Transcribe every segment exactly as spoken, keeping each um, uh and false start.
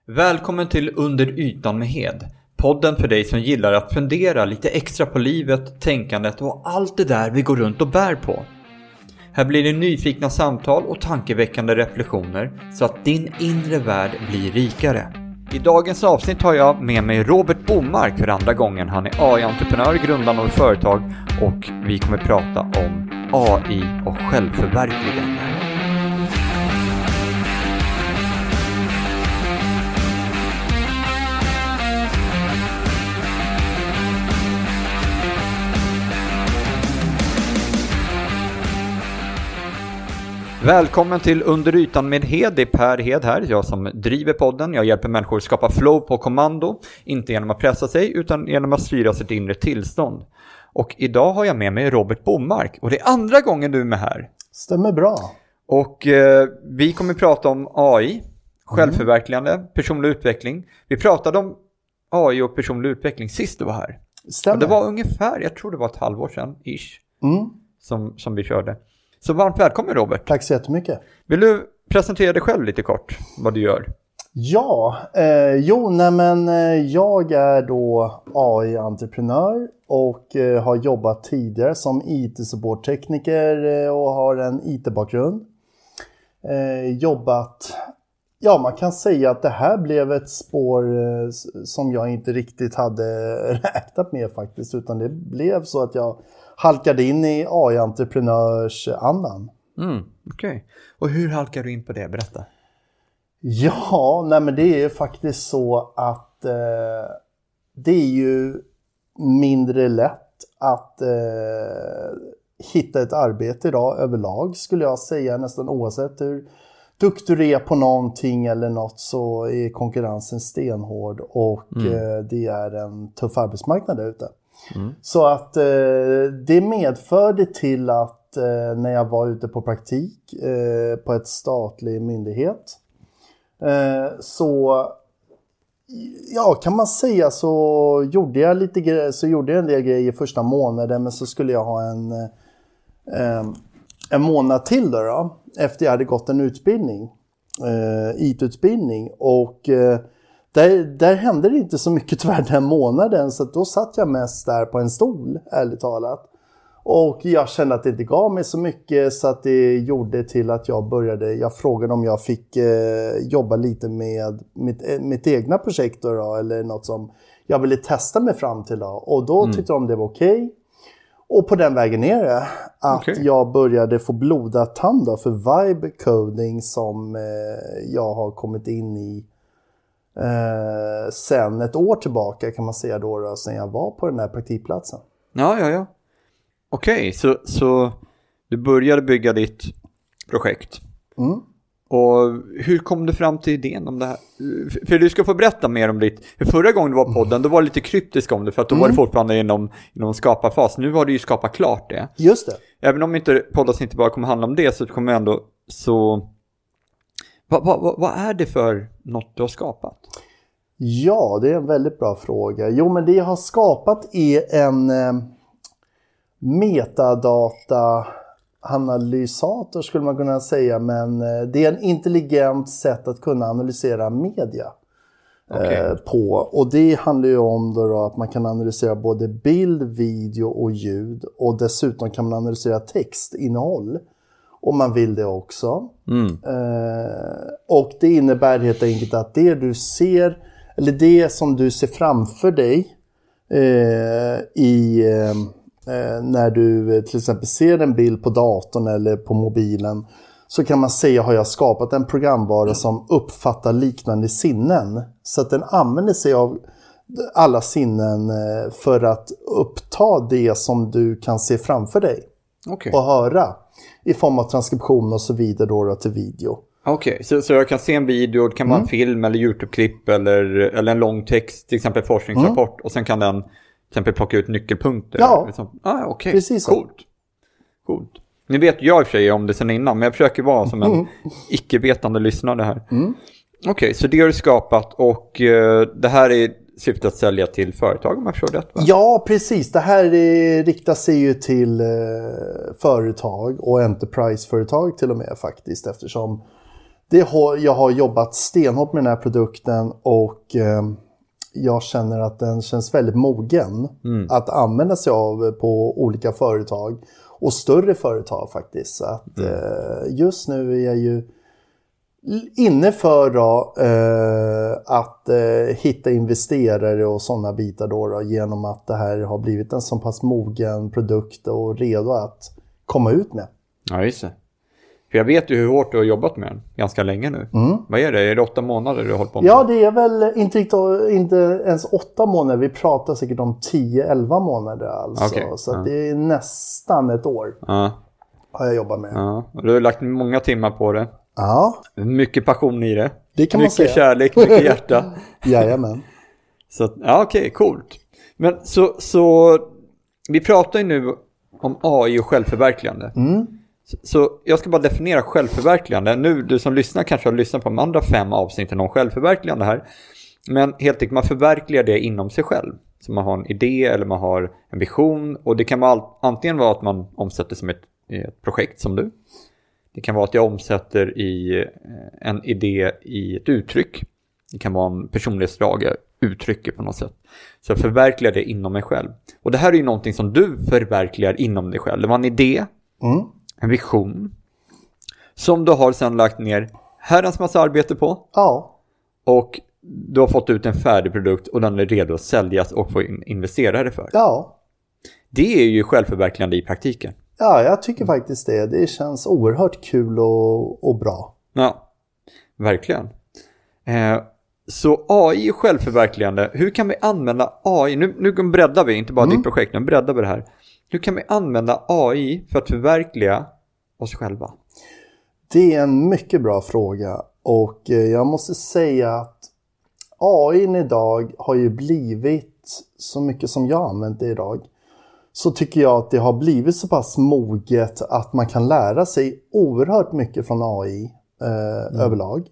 Välkommen till Under ytan med Hed. Podden för dig som gillar att fundera lite extra på livet, tänkandet och allt det där vi går runt och bär på. Här blir det nyfikna samtal och tankeväckande reflektioner så att din inre värld blir rikare. I dagens avsnitt har jag med mig Robert Bomark för andra gången. Han är A I-entreprenör, grundare av företag och vi kommer prata om A I och självförverkligande. Välkommen till Under ytan med Hed. Det är Per Hed här, jag som driver podden. Jag hjälper människor att skapa flow på kommando, inte genom att pressa sig utan genom att styra sitt inre tillstånd. Och idag har jag med mig Robert Bomark och det är andra gången du är med här. Stämmer bra. Och eh, vi kommer prata om A I, självförverkligande, mm. personlig utveckling. Vi pratade om A I och personlig utveckling sist du var här. Stämmer. Och det var ungefär, jag tror det var ett halvår sedan, ish, mm. som, som vi körde. Så varmt välkommen Robert. Tack så jättemycket. Vill du presentera dig själv lite kort, vad du gör? Ja, eh, jo nej men eh, jag är då A I-entreprenör och eh, har jobbat tidigare som I T-supporttekniker eh, och har en I T-bakgrund. Eh, jobbat, ja man kan säga att det här blev ett spår eh, som jag inte riktigt hade räknat med faktiskt, utan det blev så att jag halkade in i A I-entreprenörsandan. Mm, okej. Okay. Och hur halkar du in på det? Berätta. Ja, nej men det är faktiskt så att eh, det är ju mindre lätt att eh, hitta ett arbete idag överlag, skulle jag säga, nästan oavsett hur duktig du är på någonting eller något, så är konkurrensen stenhård och mm. eh, det är en tuff arbetsmarknad där ute. Mm. Så att eh, det medförde till att eh, när jag var ute på praktik eh, på ett statlig myndighet eh, så ja kan man säga så gjorde jag lite gre- så gjorde jag en del grejer första månaden, men så skulle jag ha en eh, en månad till då, då efter jag hade gått en utbildning eh, I T-utbildning och eh, Där, där hände det inte så mycket tyvärr den månaden, så då satt jag mest där på en stol, ärligt talat. Och jag kände att det inte gav mig så mycket, så att det gjorde till att jag började, jag frågade om jag fick eh, jobba lite med mitt, mitt egna projekt då, eller något som jag ville testa mig fram till då. Och då mm. tyckte de det var okej. Okay. Och på den vägen är det att okay. jag började få blodad tand då för vibe coding som eh, jag har kommit in i Eh, sen ett år tillbaka kan man säga då, då sen jag var på den här praktikplatsen. Ja, ja, ja. Okej, okay, så, så du började bygga ditt projekt. Mm. Och hur kom du fram till idén om det här? För du ska få berätta mer om ditt... För förra gången du var på podden, då var det lite kryptisk om det, för att då mm. var det fortfarande inom, inom skapa-fas. Nu har du ju skapat klart det. Just det. Även om inte podden inte bara kommer handla om det, så kommer jag ändå... så Vad, vad, vad är det för något du har skapat? Ja, det är en väldigt bra fråga. Jo, men det jag har skapat är en eh, metadata-analysator skulle man kunna säga. Men eh, det är en intelligent sätt att kunna analysera media okay. eh, på. Och det handlar ju om då då att man kan analysera både bild, video och ljud. Och dessutom kan man analysera textinnehåll. Om man vill det också. Mm. Eh, och det innebär helt enkelt att det du ser, eller det som du ser framför dig eh, i, eh, när du till exempel ser en bild på datorn eller på mobilen, så kan man säga har jag skapat en programvara som uppfattar liknande sinnen. Så att den använder sig av alla sinnen eh, för att uppta det som du kan se framför dig okay. och höra. I form av transkription och så vidare då, då till video. Okej, okay, så, så jag kan se en video, det kan vara mm. en film eller YouTube-klipp eller, eller en lång text, till exempel forskningsrapport. Mm. Och sen kan den till exempel plocka ut nyckelpunkter. Ja, liksom. ah, okej, okay. Precis så. Coolt. Coolt. Ni vet jag i och för sig om det sen innan, men jag försöker vara som en mm. icke-vetande lyssnare här. Mm. Okej, okay, så det har du skapat och uh, det här är syfte att sälja till företag om jag förstår rätt, va? Ja, precis. Det här är, riktar sig ju till eh, företag och enterprise-företag till och med faktiskt, eftersom det har, jag har jobbat stenhårt med den här produkten och eh, jag känner att den känns väldigt mogen mm. att använda sig av på olika företag och större företag faktiskt. Så att, mm. eh, just nu är jag ju inne för då, eh, att eh, hitta investerare och sådana bitar då, då genom att det här har blivit en så pass mogen produkt och redo att komma ut med. Ja, just det. För jag vet ju hur hårt du har jobbat med den ganska länge nu. Mm. Vad är det? Är det åtta månader du har hållit på med? Ja, det är väl inte, inte ens åtta månader. Vi pratar säkert om tio elva månader alltså. Okay. Så ja. Det är nästan ett år ja. Har jag jobbat med. Ja. Och du har lagt många timmar på det. Ja. Mycket passion i det. Det kan man mycket säga. Kärlek, mycket hjärta. Jajamän. Så, ja, okej, okay, coolt. Men så, så vi pratar ju nu om A I och självförverkligande. Mm. Så, så jag ska bara definiera självförverkligande. Nu, du som lyssnar kanske har lyssnat på de andra fem avsnitten om självförverkligande här. Men helt enkelt, man förverkligar det inom sig själv. Så man har en idé eller man har en vision. Och det kan vara antingen vara att man omsätter som ett, ett projekt som du. Det kan vara att jag omsätter i en idé i ett uttryck. Det kan vara en personlighetsdrag jag uttrycker på något sätt. Så jag förverkligar det inom mig själv. Och det här är ju någonting som du förverkligar inom dig själv. Det var en idé, mm. en vision. Som du har sedan lagt ner herrans massa arbete på. Ja. Och du har fått ut en färdig produkt och den är redo att säljas och få in investerare för. Ja. Det är ju självförverkligande i praktiken. Ja, jag tycker faktiskt det. Det känns oerhört kul och, och bra. Ja, verkligen. Eh, så A I och självförverkligande, hur kan vi använda A I? Nu, nu breddar vi, inte bara mm. ditt projekt, nu breddar vi det här. Hur kan vi använda A I för att förverkliga oss själva? Det är en mycket bra fråga. Och jag måste säga att A I idag har ju blivit så mycket som jag använt det idag. Så tycker jag att det har blivit så pass moget att man kan lära sig oerhört mycket från A I eh, mm. överlag.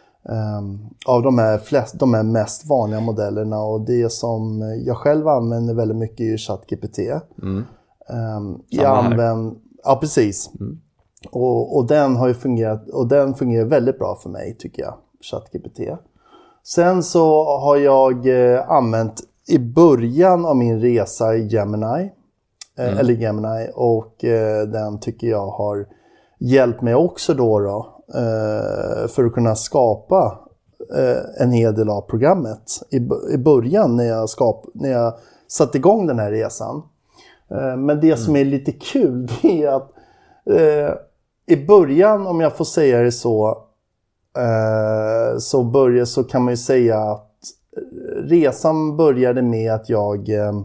Um, av de här, flest, de här mest vanliga modellerna, och det som jag själv använder väldigt mycket är ju ChatGPT. Mm. Um, jag använder, ja precis. Mm. Och, och den har ju fungerat, och den fungerar väldigt bra för mig tycker jag, ChatGPT. Sen så har jag eh, använt i början av min resa i Gemini. Mm. Eller Gemini, och eh, den tycker jag har hjälpt mig också då, då eh, för att kunna skapa eh, en hel del av programmet i, i början när jag, skap, när jag satte igång den här resan. Eh, men det mm. som är lite kul det är att eh, i början, om jag får säga det så, eh, så, börjar, så kan man ju säga att resan började med att jag eh,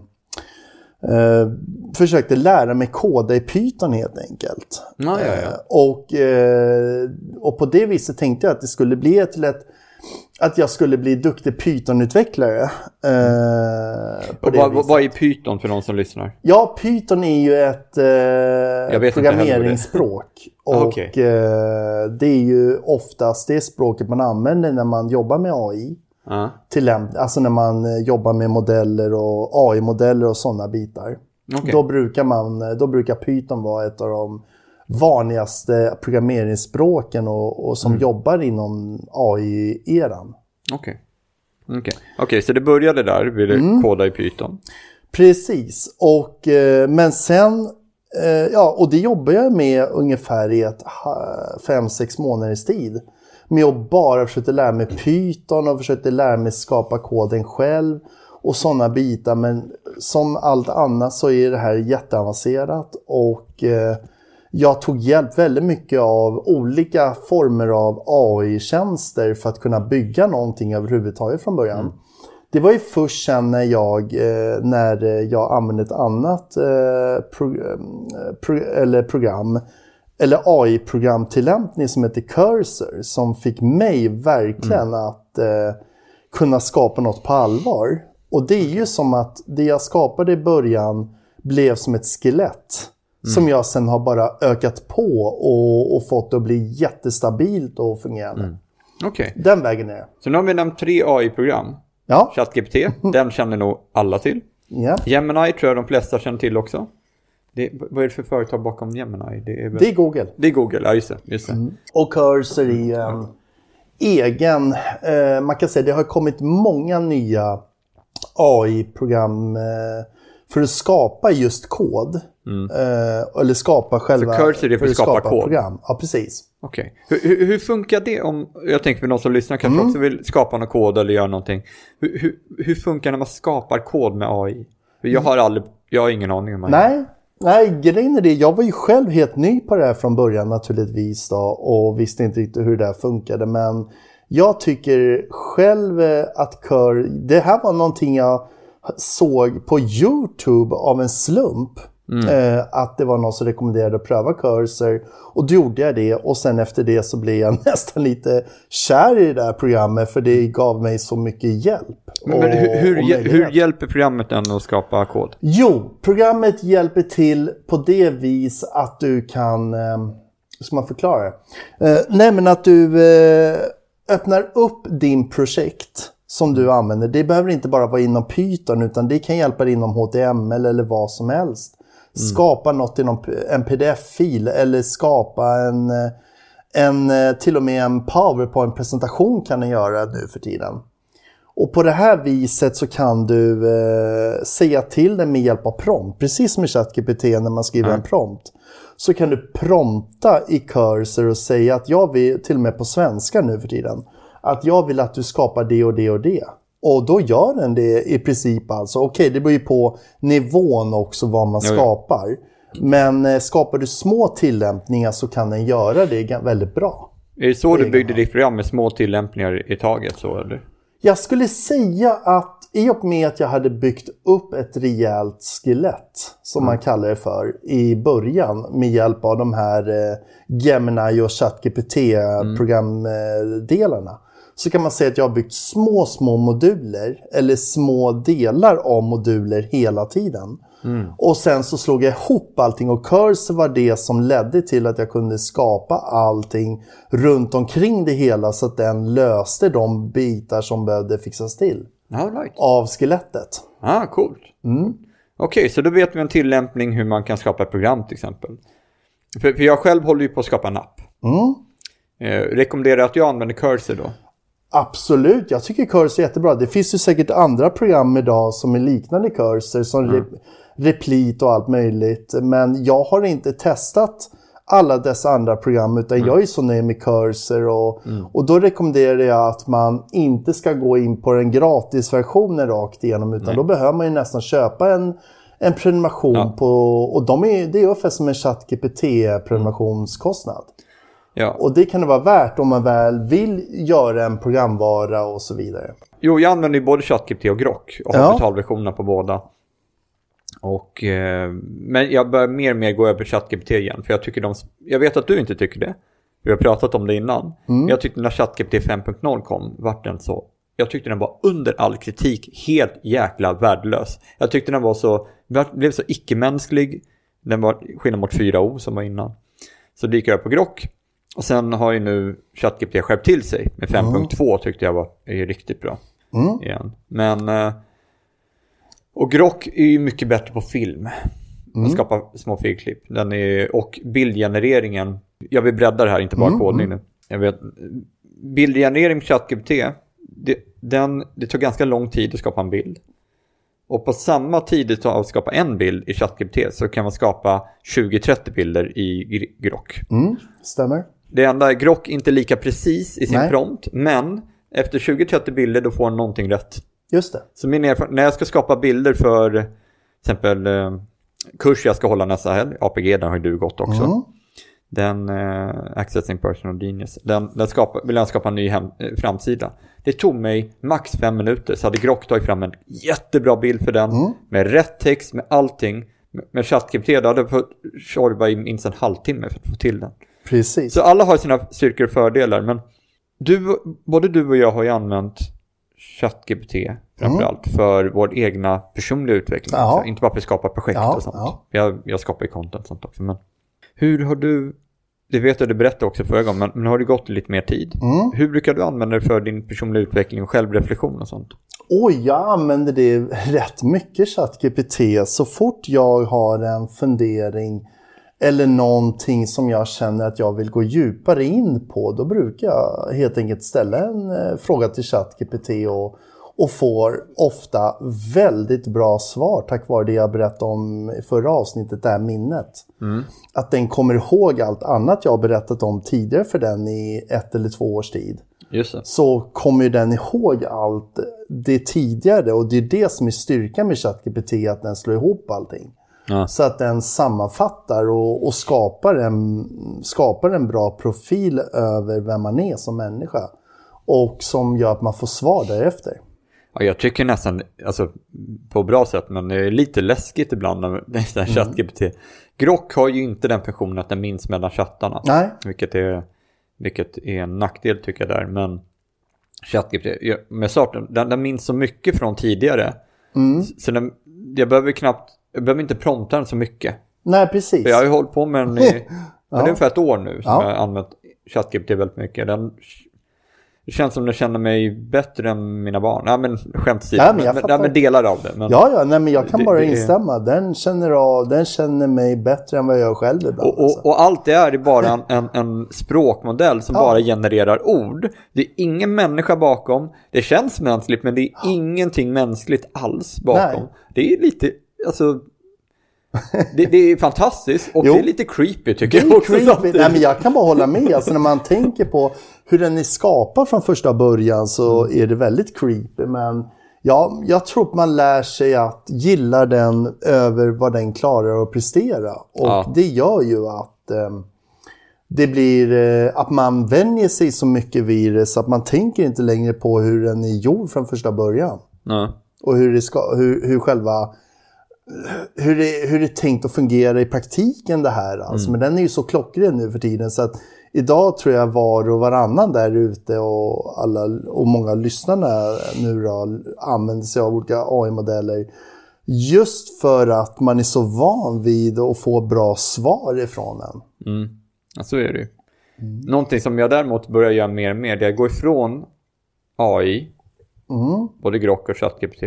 Uh, försökte lära mig koda i Python helt enkelt. Ja, ja, ja. Uh, och, uh, och på det viset tänkte jag att det skulle bli till ett, att jag skulle bli duktig Python-utvecklare. Uh, och vad, vad är Python för någon som lyssnar? Ja, Python är ju ett uh, programmeringsspråk. Och okay. uh, det är ju oftast det språket man använder när man jobbar med A I. Uh. Till, alltså när man jobbar med modeller och A I-modeller och sådana bitar. Okay. Då brukar man, då brukar Python vara ett av de vanligaste programmeringsspråken och, och som mm. jobbar inom A I-eran. Okej. Okay. Okay. okay, så det började där, ville mm. koda i Python. Precis. Och men sen ja, och det jobbar jag med ungefär i ett fem sex månaders tid. Med att bara försöka lära mig Python och försöka lära mig skapa koden själv och sådana bitar. Men som allt annat så är det här jätteavancerat, och eh, jag tog hjälp väldigt mycket av olika former av A I-tjänster för att kunna bygga någonting överhuvudtaget från början. Mm. Det var ju först sen när jag, eh, när jag använde ett annat eh, pro- pro- eller program eller A I-programtillämpning som heter Cursor, som fick mig verkligen mm. att eh, kunna skapa något på allvar. Och det är ju som att det jag skapade i början blev som ett skelett mm. som jag sen har bara ökat på och, och fått att bli jättestabilt och fungerande. Mm. Okay. Den vägen är. Så nu har vi nämnt tre A I-program. Ja. ChatGPT, den känner nog alla till. Ja. Gemini tror jag de flesta känner till också. Det, vad är det för företag bakom Gemini? Det är, väl... det är Google. Det är Google, ja just det. Just det. Mm. Och Cursor är en egen, eh, man kan säga det har kommit många nya A I-program eh, för att skapa just kod. Mm. Eh, eller skapa själva... Så Cursor är för att skapa, skapa kod? Program. Ja, precis. Okej. Okay. Hur, hur funkar det om... Jag tänker på någon som lyssnar kanske mm. också vill skapa någon kod eller göra någonting. Hur, hur, hur funkar när man skapar kod med A I? Jag har aldrig... Jag har ingen aning om det. Nej. Nej, grejen är det. Jag var ju själv helt ny på det här från början naturligtvis då, och visste inte riktigt hur det här funkade. Men jag tycker själv att Cur... Det här var någonting jag såg på YouTube av en slump. Mm. Eh, att det var någon som rekommenderade att pröva Cursor. Och då gjorde jag det. Och sen efter det så blev jag nästan lite kär i det här programmet. För det gav mig så mycket hjälp. Men, och, men hur, hur, hur hjälper programmet än att skapa kod? Jo, programmet hjälper till på det vis att du kan... Eh, hur ska man förklara det? Eh, nej men att du eh, öppnar upp din projekt som du använder. Det behöver inte bara vara inom Python utan det kan hjälpa dig inom H T M L eller vad som helst. Mm. Skapa något inom en P D F-fil eller skapa en, en till och med en PowerPoint-presentation kan den göra nu för tiden. Och på det här viset så kan du eh, säga till den med hjälp av prompt. Precis som i ChatGPT när man skriver mm. en prompt. Så kan du prompta i Cursor och säga att jag vill, till och med på svenska nu för tiden, att jag vill att du skapar det och det och det. Och då gör den det i princip alltså. Okej, okay, det beror ju på nivån också vad man jo, skapar. Jo. Men eh, skapar du små tillämpningar så kan den göra det väldigt bra. Är det så du byggde ditt program med små tillämpningar i taget så eller? Jag skulle säga att i och med att jag hade byggt upp ett rejält skelett som mm. man kallar det för i början med hjälp av de här eh, Gemini och ChatGPT-programdelarna. Mm. Så kan man säga att jag har byggt små, små moduler eller små delar av moduler hela tiden. Mm. Och sen så slog jag ihop allting och Cursor var det som ledde till att jag kunde skapa allting runt omkring det hela så att den löste de bitar som behövde fixas till. Right. Av skelettet. Ah, coolt. Mm. Okej, okay, så då vet vi en tillämpning hur man kan skapa ett program till exempel. För, för jag själv håller ju på att skapa en app. Mm. Eh, rekommenderar att jag använder Cursor då? Absolut, jag tycker Cursor är jättebra. Det finns ju säkert andra program idag som är liknande Cursor som mm. Re- Replit och allt möjligt. Men jag har inte testat alla dessa andra program utan mm. jag är så nöjd med Cursor och, mm. och då rekommenderar jag att man inte ska gå in på den gratisversionen rakt igenom utan Nej. Då behöver man ju nästan köpa en, en prenumeration ja. på, och de är, det är ungefär som en ChatGPT-prenumerationskostnad. Ja. Och det kan det vara värt om man väl vill göra en programvara och så vidare. Jo, jag använder ju både ChatGPT och Grok och har ja. betalversionerna på båda. Och, eh, men jag börjar mer och mer gå över ChatGPT igen. För jag tycker de, jag vet att du inte tycker det. Vi har pratat om det innan. Mm. Jag tyckte när ChatGPT fem punkt noll kom, vart den så. Jag tyckte den var under all kritik helt jäkla värdelös. Jag tyckte den var så, blev så icke-mänsklig. Den var skillnad mot fyra O som var innan. Så det gick jag på Grok. Och sen har ju nu ChatGPT skärpt till sig. Med fem punkt två mm. tyckte jag var är riktigt bra. Mm. Igen. Men... Eh, och Grok är ju mycket bättre på film. Mm. Att skapa små filklipp. Den är, och bildgenereringen. Jag vill bredda det här, inte bara mm. kodning nu. Jag vet, bildgenerering med ChatGPT. Det, den, det tog ganska lång tid att skapa en bild. Och på samma tid det tar att skapa en bild i ChatGPT så kan man skapa tjugo till trettio bilder i Grok. Mm, stämmer. Det enda Grok inte lika precis i sin Nej. prompt. Men efter tjugo till trettio bilder då får man någonting rätt. Just det. Så min erfarenhet, när jag ska skapa bilder för till exempel eh, kurs jag ska hålla nästa helg, A P G, den har ju du gått också. Mm. Den eh, Accessing Personal Genius, den, den skapa, vill jag skapa en ny hem, eh, framsida. Det tog mig max fem minuter så hade Grok tagit fram en jättebra bild för den mm. med rätt text, med allting. Med, med ChatGPT då hade jag fått köra i minst en halvtimme för att få till den. Precis. Så alla har sina styrkor och fördelar, men du, både du och jag har ju använt ChatGPT framförallt mm. för vår egna personliga utveckling. Ja. Inte bara för att skapa projekt ja, och sånt. Ja. Jag, jag skapar ju content och sånt också. Men hur har du, det vet jag du berättade också förra gången, men, men har det gått lite mer tid? Mm. Hur brukar du använda det för din personliga utveckling och självreflektion och sånt? Oj, jag använder det rätt mycket ChatGPT. Så fort jag har en fundering eller någonting som jag känner att jag vill gå djupare in på, då brukar jag helt enkelt ställa en eh, fråga till ChatGPT och, och får ofta väldigt bra svar tack vare det jag berättade om i förra avsnittet, det här minnet. Mm. Att den kommer ihåg allt annat jag har berättat om tidigare för den i ett eller två års tid. Just det. Så kommer den ihåg allt det tidigare, och det är det som är styrkan med ChatGPT, att den slår ihop allting. Ja. Så att den sammanfattar och, och skapar, en, skapar en bra profil över vem man är som människa. Och som gör att man får svar därefter. Ja, jag tycker nästan, alltså på bra sätt, men det är lite läskigt ibland när det är mm. ChatGPT. Grok har ju inte den funktionen att den minns mellan chattarna. Nej. Vilket är, vilket är en nackdel tycker jag där. Men ChatGPT, med starten, den, den minns så mycket från tidigare. Mm. Så den, jag behöver knappt, jag behöver inte prompta den så mycket. Nej, precis. För jag har ju hållit på med den i ja. det är ungefär ett år nu som ja. jag har använt ChatGPT väldigt mycket. Den, det känns som den känner mig bättre än mina barn. Nej, men skämt åsido. Ja, men, men, men, men delar av det. Men ja, ja, nej, men jag kan det, bara det, instämma. Den känner, av, den känner mig bättre än vad jag själv ibland. Och, och, och allt det är bara en, en, en språkmodell som ja. bara genererar ord. Det är ingen människa bakom. Det känns mänskligt, men det är ja. ingenting mänskligt alls bakom. Nej. Det är lite, alltså... det, det är fantastiskt och jo. det är lite creepy tycker jag också. Nej, men jag kan bara hålla med. Alltså, när man tänker på hur den är skapad från första början så mm. är det väldigt creepy. Men ja, jag tror att man lär sig att gilla den över vad den klarar att prestera. Och ja. det gör ju att eh, det blir eh, att man vänjer sig så mycket vid det så att man tänker inte längre på hur den är gjord från första början. Mm. Och hur, det ska, hur, hur själva... Hur det, hur det är tänkt att fungera i praktiken det här. Alltså. Mm. Men den är ju så klockren nu för tiden. Så att idag tror jag var och varannan där ute och, alla, och många lyssnarna nu då, använder sig av olika A I-modeller. Just för att man är så van vid att få bra svar ifrån den. Mm. Ja, så är det ju. Mm. Någonting som jag däremot börjar göra mer och mer, det är att gå ifrån A I. Mm. Både Grok och ChatGPT.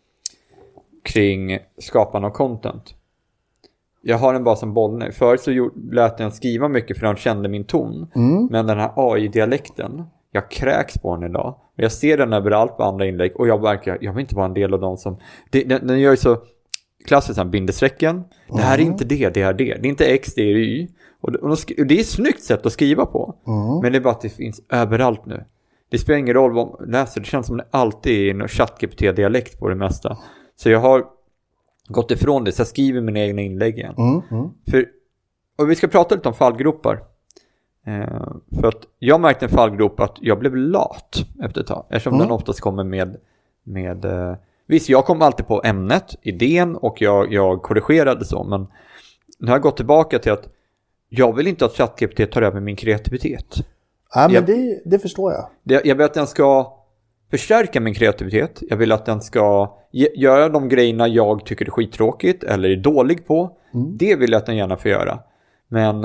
Kring skapande av content. Jag har den bara som bollning. Förut så gjorde, lät den skriva mycket för han kände min ton. Mm. Men den här A I-dialekten, jag kräks på den idag. Jag ser den överallt på andra inlägg. Och jag verkar, jag vill inte vara en del av dem som... Det, den, den gör ju så klassiskt här, bindesträcken. Mm. Det här är inte det, det är det. Det är inte X, det är Y. Och det, och det är ett snyggt sätt att skriva på. Mm. Men det är bara att det finns överallt nu. Det spelar ingen roll vad man läser. Det känns som det alltid är en ChatGPT-dialekt på det mesta. Så jag har gått ifrån det, så jag skriver mina egna inlägg igen. Mm, mm. För, och vi ska prata lite om fallgropar. Eh, för att jag märkte en fallgrop att jag blev lat efter ett tag. Eftersom mm. den oftast kommer med... med eh, visst, jag kom alltid på ämnet, idén och jag, jag korrigerade så. Men nu har jag gått tillbaka till att jag vill inte att ChatGPT tar över min kreativitet. Ja, men jag, det, det förstår jag. Det, jag vill att den ska... förstärka min kreativitet. Jag vill att den ska ge- göra de grejerna jag tycker är skittråkigt eller är dålig på. Mm. Det vill jag att den gärna får göra. Men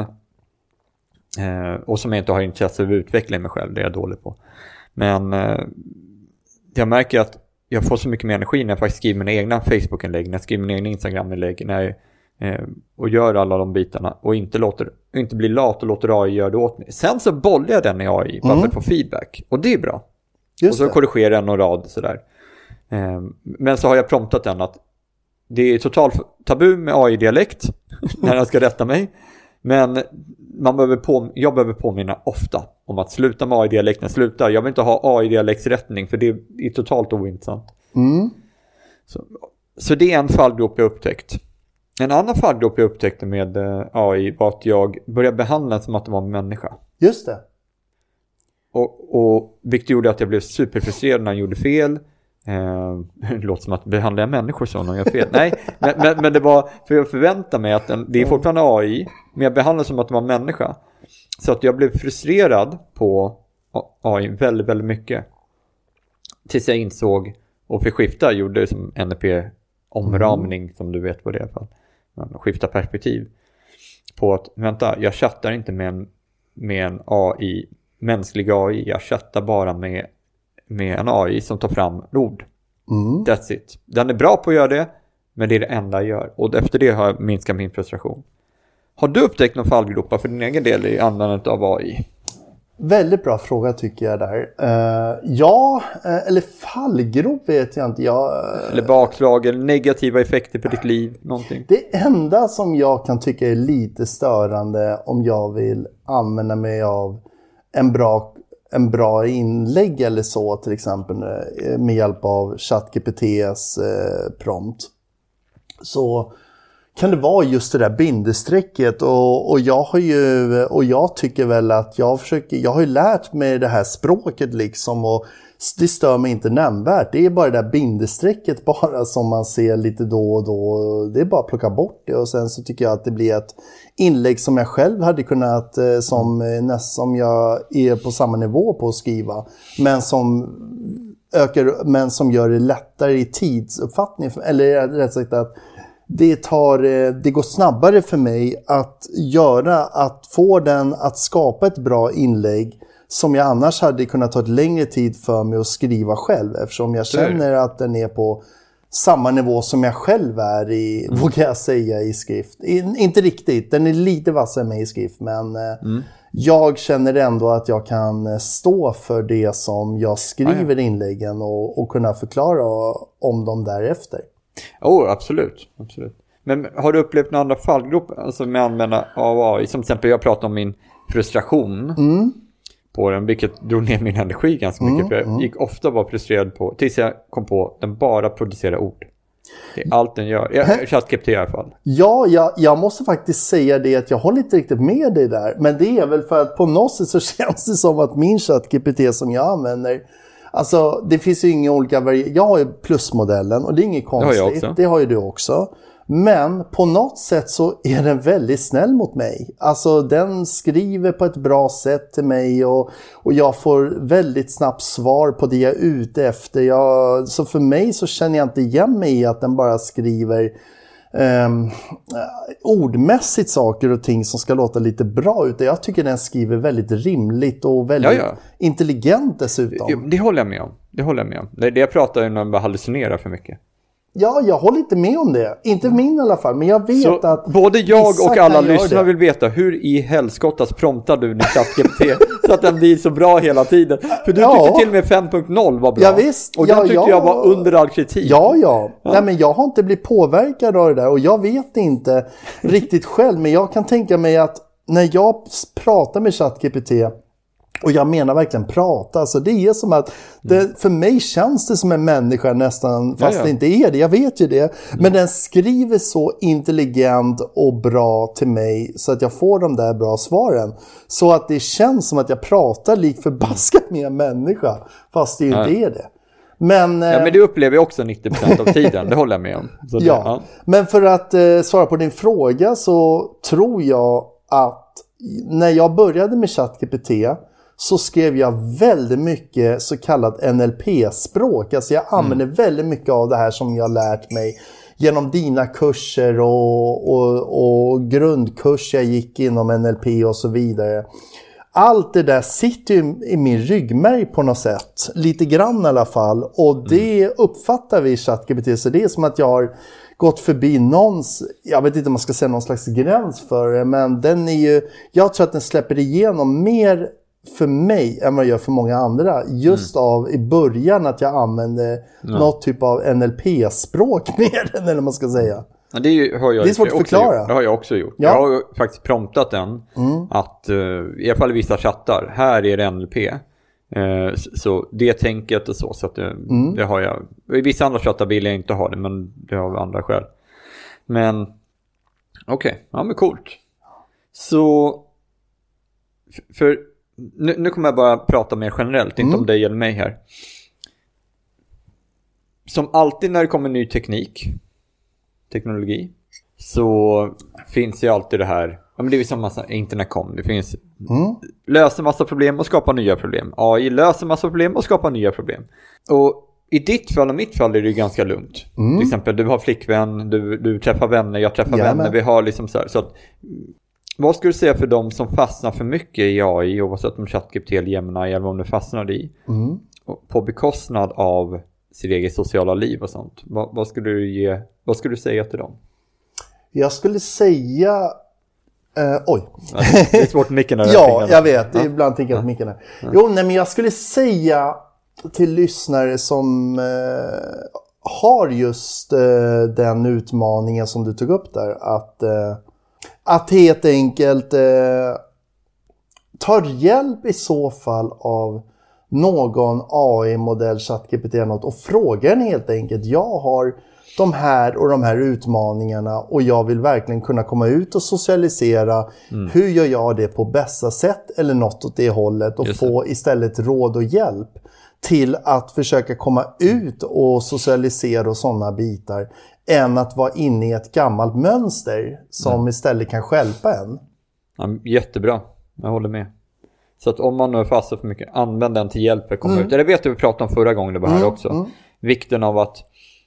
eh, och som jag inte har intresse av att utveckla mig själv, det är jag dålig på. Men eh, jag märker att jag får så mycket mer energi när jag faktiskt skriver mina egna Facebook-inlägg, när jag skriver mina egna Instagram-inlägg, när jag, eh, och gör alla de bitarna och inte låter inte blir lat och låter A I göra det åt mig. Sen så bollar jag den i A I bara mm. för att få feedback. Och det är bra. Just och så det. Korrigerar den och rad sådär. Eh, men så har jag promptat den att det är totalt tabu med A I-dialekt när den ska rätta mig. Men man behöver på, jag behöver påminna ofta om att sluta med A I-dialekten. Sluta, jag vill inte ha A I-dialektsrättning för det är totalt ointressant. Mm. Så, så det är en fallgrop jag upptäckt. En annan fallgrop jag upptäckte med A I var att jag började behandla den som att det var en människa. Just det. Och, och vilket gjorde att jag blev superfrustrerad när jag gjorde fel. Eh, det låter som att behandla jag människor så när jag gör fel. Nej, men, men, men det var för jag förväntade mig att den, det är fortfarande A I, men jag behandlade som att det var en människa. Så att jag blev frustrerad på A I väldigt, väldigt mycket. Tills jag insåg och för skifta gjorde det som N L P-omramning, mm. som du vet vad det är i alla fall. Men skifta perspektiv. På att, vänta, jag chattar inte med en, med en A I, mänsklig A I. Jag chattar bara med med en A I som tar fram ord. Mm. That's it. Den är bra på att göra det, men det är det enda jag gör. Och efter det har jag minskat min frustration. Har du upptäckt någon fallgropar för din egen del i användandet av A I? Väldigt bra fråga tycker jag där. Uh, ja, uh, eller fallgrop vet jag inte. Jag, uh, eller bakslag eller negativa effekter på ditt liv, någonting. Det enda som jag kan tycka är lite störande om jag vill använda mig av en bra, en bra inlägg eller så, till exempel med hjälp av ChatGPTs uh, prompt. Så kan det vara just det där bindestrecket och, och jag har ju och jag tycker väl att jag försöker jag har ju lärt mig det här språket liksom och det stör mig inte nämnvärt. Det är bara det där bindestrecket bara som man ser lite då och då. Det är bara att plocka bort det och sen så tycker jag att det blir ett inlägg som jag själv hade kunnat som nästan jag är på samma nivå på att skriva men som ökar men som gör det lättare i tidsuppfattning eller rätt sagt att Det, tar, det går snabbare för mig att göra, att få den att skapa ett bra inlägg som jag annars hade kunnat ta ett längre tid för mig att skriva själv eftersom jag känner att den är på samma nivå som jag själv är i, mm. vågar jag säga, i skrift. I, inte riktigt, den är lite vassare med i skrift men mm. jag känner ändå att jag kan stå för det som jag skriver ah, ja. inläggen och, och kunna förklara om dem därefter. Oh, absolut, absolut. Men har du upplevt några andra fallgropar alltså med använda av A I? Som till exempel jag pratade om min frustration mm. på den, vilket drog ner min energi ganska mycket. Mm, för jag mm. gick ofta vara frustrerad på, tills jag kom på att den bara producerar ord. Det är allt den gör. Jag ChatGPT i alla fall. Ja, jag, jag måste faktiskt säga det att jag håller inte riktigt med dig där. Men det är väl för att på något sätt så känns det som att min ChatGPT som jag använder, alltså det finns ju inga olika varianter. Jag har ju plusmodellen och det är inget konstigt. Det har, jag också. Det har ju du också. Men på något sätt så är den väldigt snäll mot mig. Alltså den skriver på ett bra sätt till mig och, och jag får väldigt snabbt svar på det jag är ute efter. Jag, så för mig så känner jag inte igen mig i att den bara skriver Um, ordmässigt saker och ting som ska låta lite bra ut. Jag tycker den skriver väldigt rimligt och väldigt ja, ja. intelligent dessutom. Det, det håller jag med om. Det håller jag med om. Det är det jag pratar om när man bara hallucinerar för mycket. Ja, jag håller inte med om det. Inte min i alla fall, men jag vet så att både jag och alla lyssnare vill veta hur i helskottas promptar du din ChatGPT så att den blir så bra hela tiden. För du ja. tyckte till och med fem punkt noll var bra. Ja, visst. Och den ja, tyckte ja. jag var under all kritik. Ja, ja. ja. Nej, men jag har inte blivit påverkad av det där och jag vet inte riktigt själv. Men jag kan tänka mig att när jag pratar med ChatGPT, och jag menar verkligen prata. Alltså det är som att det, för mig känns det som en människa nästan. Fast ja, ja. det inte är det, jag vet ju det. Men den skriver så intelligent och bra till mig. Så att jag får de där bra svaren. Så att det känns som att jag pratar lik förbaskat med en människa. Fast det ju inte ja. är det. Men, ja, men det upplever jag också nittio procent av tiden. Det håller jag med om. Så det, ja. ja, men för att eh, svara på din fråga så tror jag att när jag började med ChatGPT så skrev jag väldigt mycket så kallat N L P-språk. Alltså jag använder mm. väldigt mycket av det här som jag lärt mig genom dina kurser och, och, och grundkurs jag gick inom N L P och så vidare. Allt det där sitter ju i min ryggmärg på något sätt. Lite grann i alla fall. Och det mm. uppfattar vi i ChatGPT. Så det är som att jag har gått förbi någons, jag vet inte om man ska säga någon slags gräns för det. Men den är ju, jag tror att den släpper igenom mer för mig än vad jag gör för många andra. Just mm. av i början att jag använde ja. något typ av N L P-språk mer än eller man ska säga. Ja, det, är, har jag det är svårt att förklara. Gjort. Det har jag också gjort. Ja. Jag har faktiskt promptat den mm. att uh, i alla fall i vissa chattar, här är det N L P. Uh, så, så det tänket och så. Så att det, mm. det har jag. I vissa andra chattar vill jag inte ha det, men det har andra skäl. Men okej, okay. Ja men coolt. Så f- för Nu, nu kommer jag bara prata mer generellt, inte mm. om dig eller mig här. Som alltid när det kommer ny teknik, teknologi, så finns ju alltid det här. Ja, men det är som massa internet kom. Det finns mm. löser massa problem och skapar nya problem. A I löser massa problem och skapar nya problem. Och i ditt fall och mitt fall är det ju ganska lugnt. Mm. Till exempel, du har flickvän, du, du träffar vänner, jag träffar Jajamän. vänner. Vi har liksom så här, så att vad skulle du säga för de som fastnar för mycket i A I, oavsett om ChatGPT eller Gemini eller vad de fastnar i, mm. på bekostnad av sitt eget sociala liv och sånt? Vad, vad, skulle du ge, vad skulle du säga till dem? Jag skulle säga Uh, oj. Det är svårt med micken. Ja, jag vet. Ja. Ibland tänker jag på micken. Ja. Jo, nej, men jag skulle säga till lyssnare som uh, har just uh, den utmaningen som du tog upp där. Att, uh, att helt enkelt uh, tar hjälp i så fall av någon A I-modell, ChatGPT eller något, och frågar den helt enkelt. Jag har de här och de här utmaningarna och jag vill verkligen kunna komma ut och socialisera. Mm. Hur gör jag det på bästa sätt eller något åt det hållet, och få istället råd och hjälp till att försöka komma ut och socialisera och sådana bitar, än att vara inne i ett gammalt mönster som mm. istället kan stjälpa en. Ja, jättebra, jag håller med. Så att om man nu är fast för mycket, använd den till hjälp för att komma mm. ut. Det vet du vi pratade om förra gången det var här mm. också. Mm. Vikten av att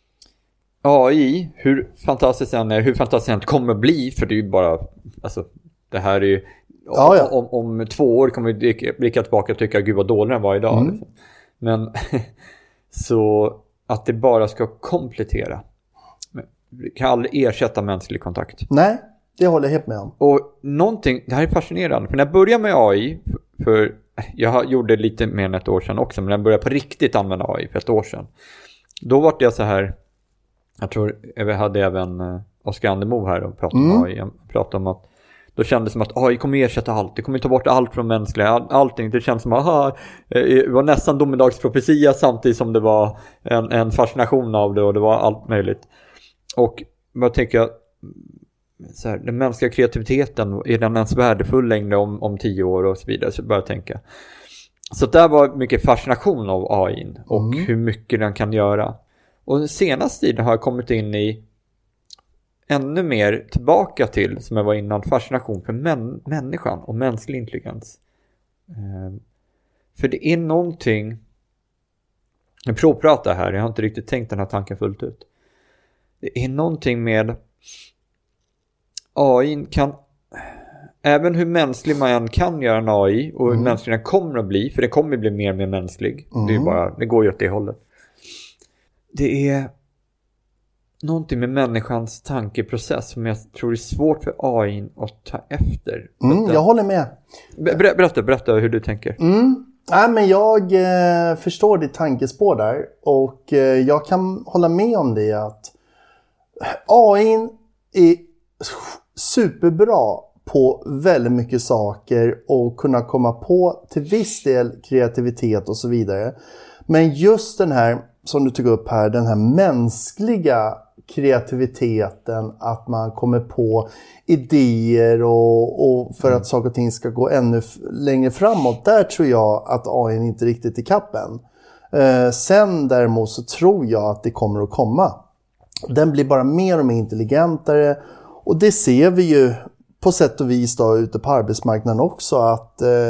A I, hur fantastiskt den är, hur fantastiskt den kommer bli, för det är ju bara, alltså, det här är ju, ja, ja. Om, om två år kommer vi blicka tillbaka och tycka, gud vad dålig den var idag. Mm. Liksom. Men så att det bara ska komplettera. Det kan aldrig ersätta mänsklig kontakt. Nej, det håller jag helt med om. Och någonting, det här är fascinerande, för när jag började med A I, för jag gjorde lite mer än ett år sedan också, men när jag började på riktigt använda A I för ett år sedan, då var det så här. Jag tror vi hade även Oskar Andemo här och pratade mm. om A I. Jag pratade om att då kändes det som att A I kommer ersätta allt. Det kommer ta bort allt från mänskliga. All, allting. Det känns som att aha, det var nästan domedagsprofetia samtidigt som det var en, en fascination av det och det var allt möjligt. Och jag tänker så här, den mänskliga kreativiteten, är den ens värdefull längre om, om tio år och så vidare, så börjar jag tänka. Så där var mycket fascination av A I och mm. hur mycket den kan göra. Och den senaste tiden har jag kommit in i ännu mer tillbaka till, som jag var innan, fascination för män, människan och mänsklig intelligens. Eh, för det är någonting, jag provpratar här, jag har inte riktigt tänkt den här tanken fullt ut. Det är någonting med A I kan, även hur mänsklig man än kan göra en A I och hur mm. mänsklig den kommer att bli, för det kommer att bli mer och mer mänsklig. Mm. Det, är bara, det går ju åt det hållet. Det är någonting med människans tankeprocess som jag tror är svårt för A I att ta efter. Mm, jag håller med. Ber- berätta, berätta hur du tänker. Mm. Nej, men jag eh, förstår ditt tankespår där. Och eh, jag kan hålla med om det, att A I är superbra på väldigt mycket saker och kunna komma på till viss del kreativitet och så vidare. Men just den här, som du tog upp här, den här mänskliga kreativiteten, att man kommer på idéer och, och för mm. att saker och ting ska gå ännu f- längre framåt, där tror jag att A I inte riktigt är kappen. Eh, sen däremot så tror jag att det kommer att komma. Den blir bara mer och mer intelligentare, och det ser vi ju på sätt och vis då ute på arbetsmarknaden också, att eh,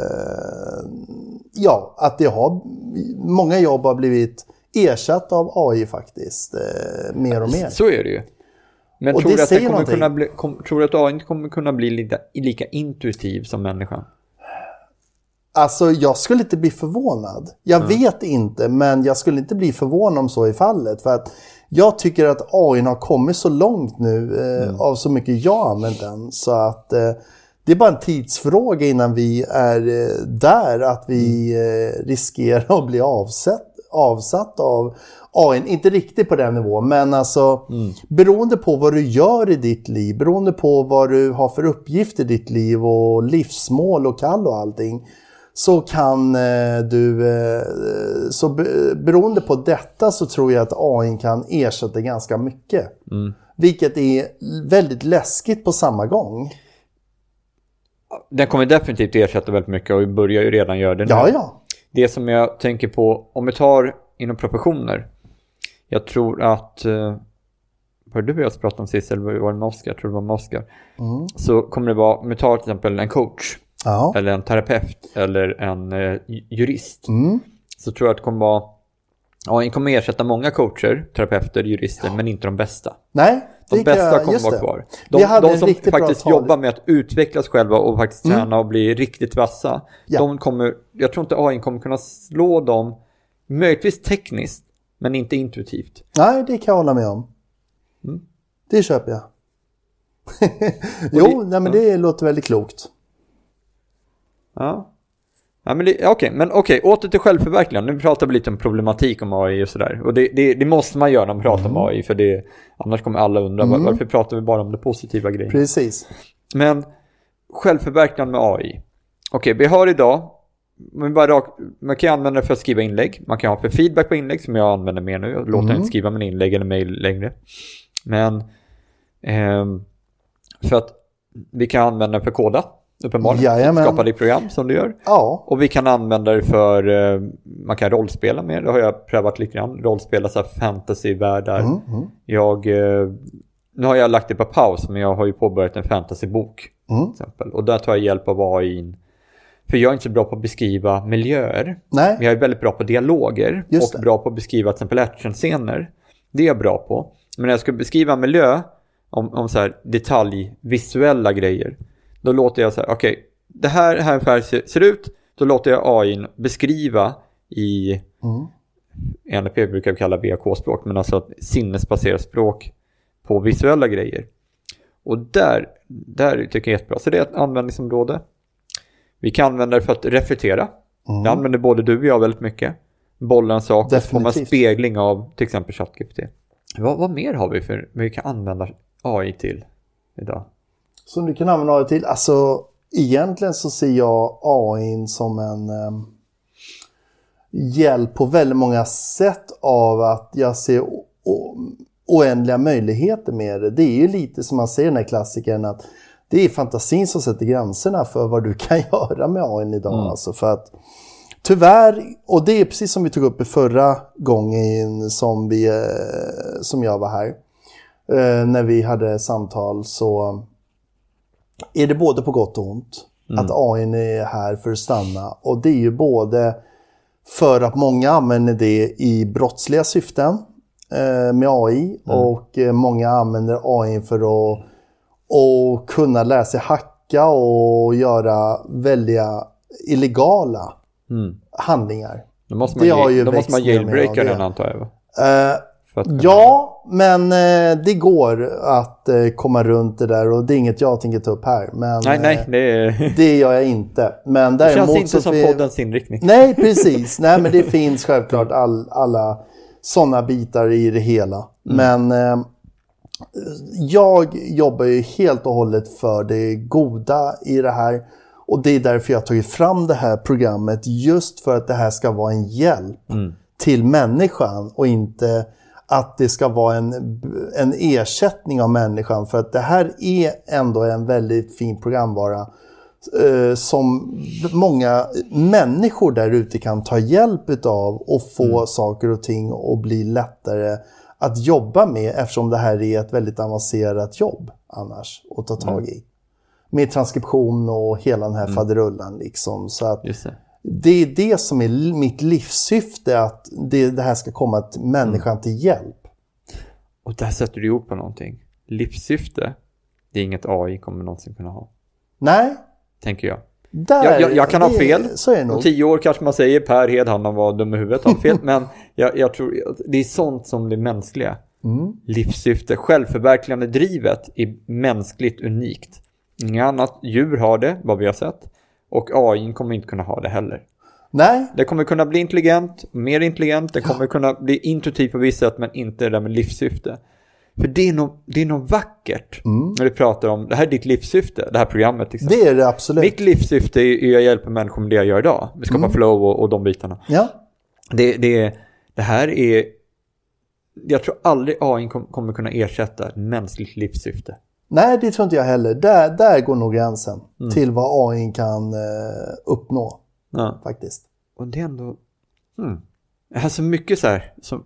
ja, att det har, många jobb har blivit ersatt av A I faktiskt, eh, mer och mer. Så är det ju. Men och tror du att, det kommer kunna bli, kom, tror du att A I inte kommer kunna bli lika, lika intuitiv som människan? Alltså, jag skulle inte bli förvånad. Jag mm. vet inte, men jag skulle inte bli förvånad om så är fallet. För att jag tycker att A I har kommit så långt nu eh, mm. av så mycket jag har använt den. Så att eh, det är bara en tidsfråga innan vi är eh, där, att vi eh, riskerar att bli avsatt, avsatt av A I. Inte riktigt på den nivån, men alltså mm. beroende på vad du gör i ditt liv, beroende på vad du har för uppgift i ditt liv och livsmål och kall och allting, så kan eh, du, eh, så be, beroende på detta så tror jag att A I kan ersätta ganska mycket. Mm. Vilket är väldigt läskigt på samma gång. Den kommer definitivt ersätta väldigt mycket, och vi börjar ju redan göra det nu. Ja, ja. Det som jag tänker på, om vi tar inom professioner. Jag tror att, eh, vad du och jag pratade om sist, eller var det med Oskar? Jag tror det var med Oskar. Mm. Så kommer det vara, om vi tar till exempel en coach. Ja. Eller en terapeut eller en eh, jurist, mm. så tror jag att det kommer vara, ja, det kommer ersätta många coacher, terapeuter, jurister, ja. Men inte de bästa. Nej, de bästa jag, kommer vara kvar. De, de som faktiskt jobbar med att utvecklas själva och faktiskt träna mm. och bli riktigt vassa, ja. De kommer, jag tror inte A I kommer kunna slå dem, möjligtvis tekniskt, men inte intuitivt. Nej, det kan jag hålla med om. Mm. Det köper jag. jo, det, nej, men det låter väldigt klokt. Ja. Ja, men okej, okay, men okej, okay, åter till självförverkligande. Nu pratar vi lite om problematik om A I och sådär. Och det, det, det måste man göra när man pratar mm. om A I, för det, annars kommer alla undra mm. varför pratar vi bara om det positiva grejen. Precis. Men självförverkligande med A I. Okej, okay, vi har idag, man, bara, man kan använda det för att skriva inlägg. Man kan ha för feedback på inlägg som jag använder mer nu. Jag låter mm. inte skriva min inlägg eller mejl längre. Men eh, för att vi kan använda det för koda. Uppenbarligen, skapa det program som du gör. Ja. Och vi kan använda det för uh, man kan rollspela med. Det har jag prövat lite grann. Rollspela så här fantasyvärldar. Mm, mm. Jag, uh, nu har jag lagt det på paus, men jag har ju påbörjat en fantasybok mm. till exempel. Och där tar jag hjälp av A I. För jag är inte så bra på att beskriva miljöer. Nej. Jag är väldigt bra på dialoger. Just och det. Bra på att beskriva till exempel actionscener. Det är jag bra på. Men när jag ska beskriva miljö, om, om så här detaljvisuella grejer, då låter jag så här, okej, okay, det här, här ungefär ser, ser ut. Då låter jag A I beskriva i mm. N L P brukar vi kalla V A K-språk, men alltså ett sinnesbaserat språk på visuella grejer. Och där, där tycker jag är jättebra. Så det är ett användningsområde. Vi kan använda det för att reflektera. Mm. Det använder både du och jag väldigt mycket. Bolla en sak och få en spegling av till exempel ChatGPT. Vad, vad mer har vi för vi kan använda A I till idag? Som du kan använda A I till? Alltså, egentligen så ser jag A I som en eh, hjälp på väldigt många sätt av att jag ser o- o- oändliga möjligheter med det. Det är ju lite som man säger i den här klassikern att det är fantasin som sätter gränserna för vad du kan göra med A I idag. Mm. Alltså för att tyvärr, och det är precis som vi tog upp i förra gången som, vi, eh, som jag var här. Eh, när vi hade samtal så är det både på gott och ont mm. att A I är här för att stanna. Och det är ju både för att många använder det i brottsliga syften eh, med A I. Mm. Och eh, många använder A I för att och kunna lära sig hacka och göra väldiga illegala mm. handlingar. Då måste man, det har ju då måste man jailbreaka den antar jag. Uh, ja, men uh, det går att uh, komma runt det där och det är inget jag tänker ta upp här. Men, nej, nej, det, är... det gör jag inte. Men det känns inte som vi... poddens inriktning. Nej, precis. Nej, men det finns självklart all, alla sådana bitar i det hela. Mm. Men uh, jag jobbar ju helt och hållet för det goda i det här. Och det är därför jag har tagit fram det här programmet. Just för att det här ska vara en hjälp mm. till människan. Och inte att det ska vara en, en ersättning av människan. För att det här är ändå en väldigt fin programvara. Eh, som många människor där ute kan ta hjälp av. Och få mm. saker och ting att bli lättare att jobba med, eftersom det här är ett väldigt avancerat jobb annars att ta tag i. Mm. Med transkription och hela den här mm. faderullan liksom. Så att det. det är det som är mitt livssyfte, att det, det här ska komma till människan mm. till hjälp. Och där sätter du ihop på någonting. Livssyfte, det är inget A I kommer någonsin kunna ha. Nej. Tänker jag. Där, jag, jag, jag kan det, ha fel. Så är det nog. Om tio år kanske man säger Per Hedhan han var dum i huvudet, har fel. Men jag, jag tror det är sånt som det mänskliga. Mm. Livssyfte, självförverkligande drivet är mänskligt unikt. Inga annat djur har det, vad vi har sett. Och A I kommer inte kunna ha det heller. Nej. Det kommer kunna bli intelligent, mer intelligent. Det kommer kunna bli intuitivt på vissa sätt, men inte det där med livssyfte. För det är något, det är något vackert mm. när du pratar om, det här är ditt livssyfte, det här programmet. Liksom. Det är det absolut. Mitt livssyfte är att hjälpa människor med det jag gör idag. Vi skapar mm. flow och, och de bitarna. Ja. Det, det, det här är, jag tror aldrig A I kom, kommer kunna ersätta ett mänskligt livssyfte. Nej, det tror inte jag heller. Där, där går nog gränsen mm. till vad A I kan eh, uppnå. Ja. Faktiskt. Och det är ändå, hmm. det är så mycket så här, som,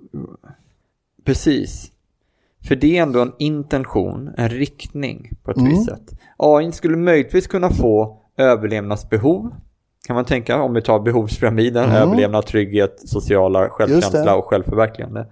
precis. För det är ändå en intention, en riktning på ett mm. visst sätt. A I skulle möjligtvis kunna få överlevnadsbehov. Kan man tänka, om vi tar behovspyramiden, mm. överlevnad, trygghet, sociala självkänsla och självförverkligande.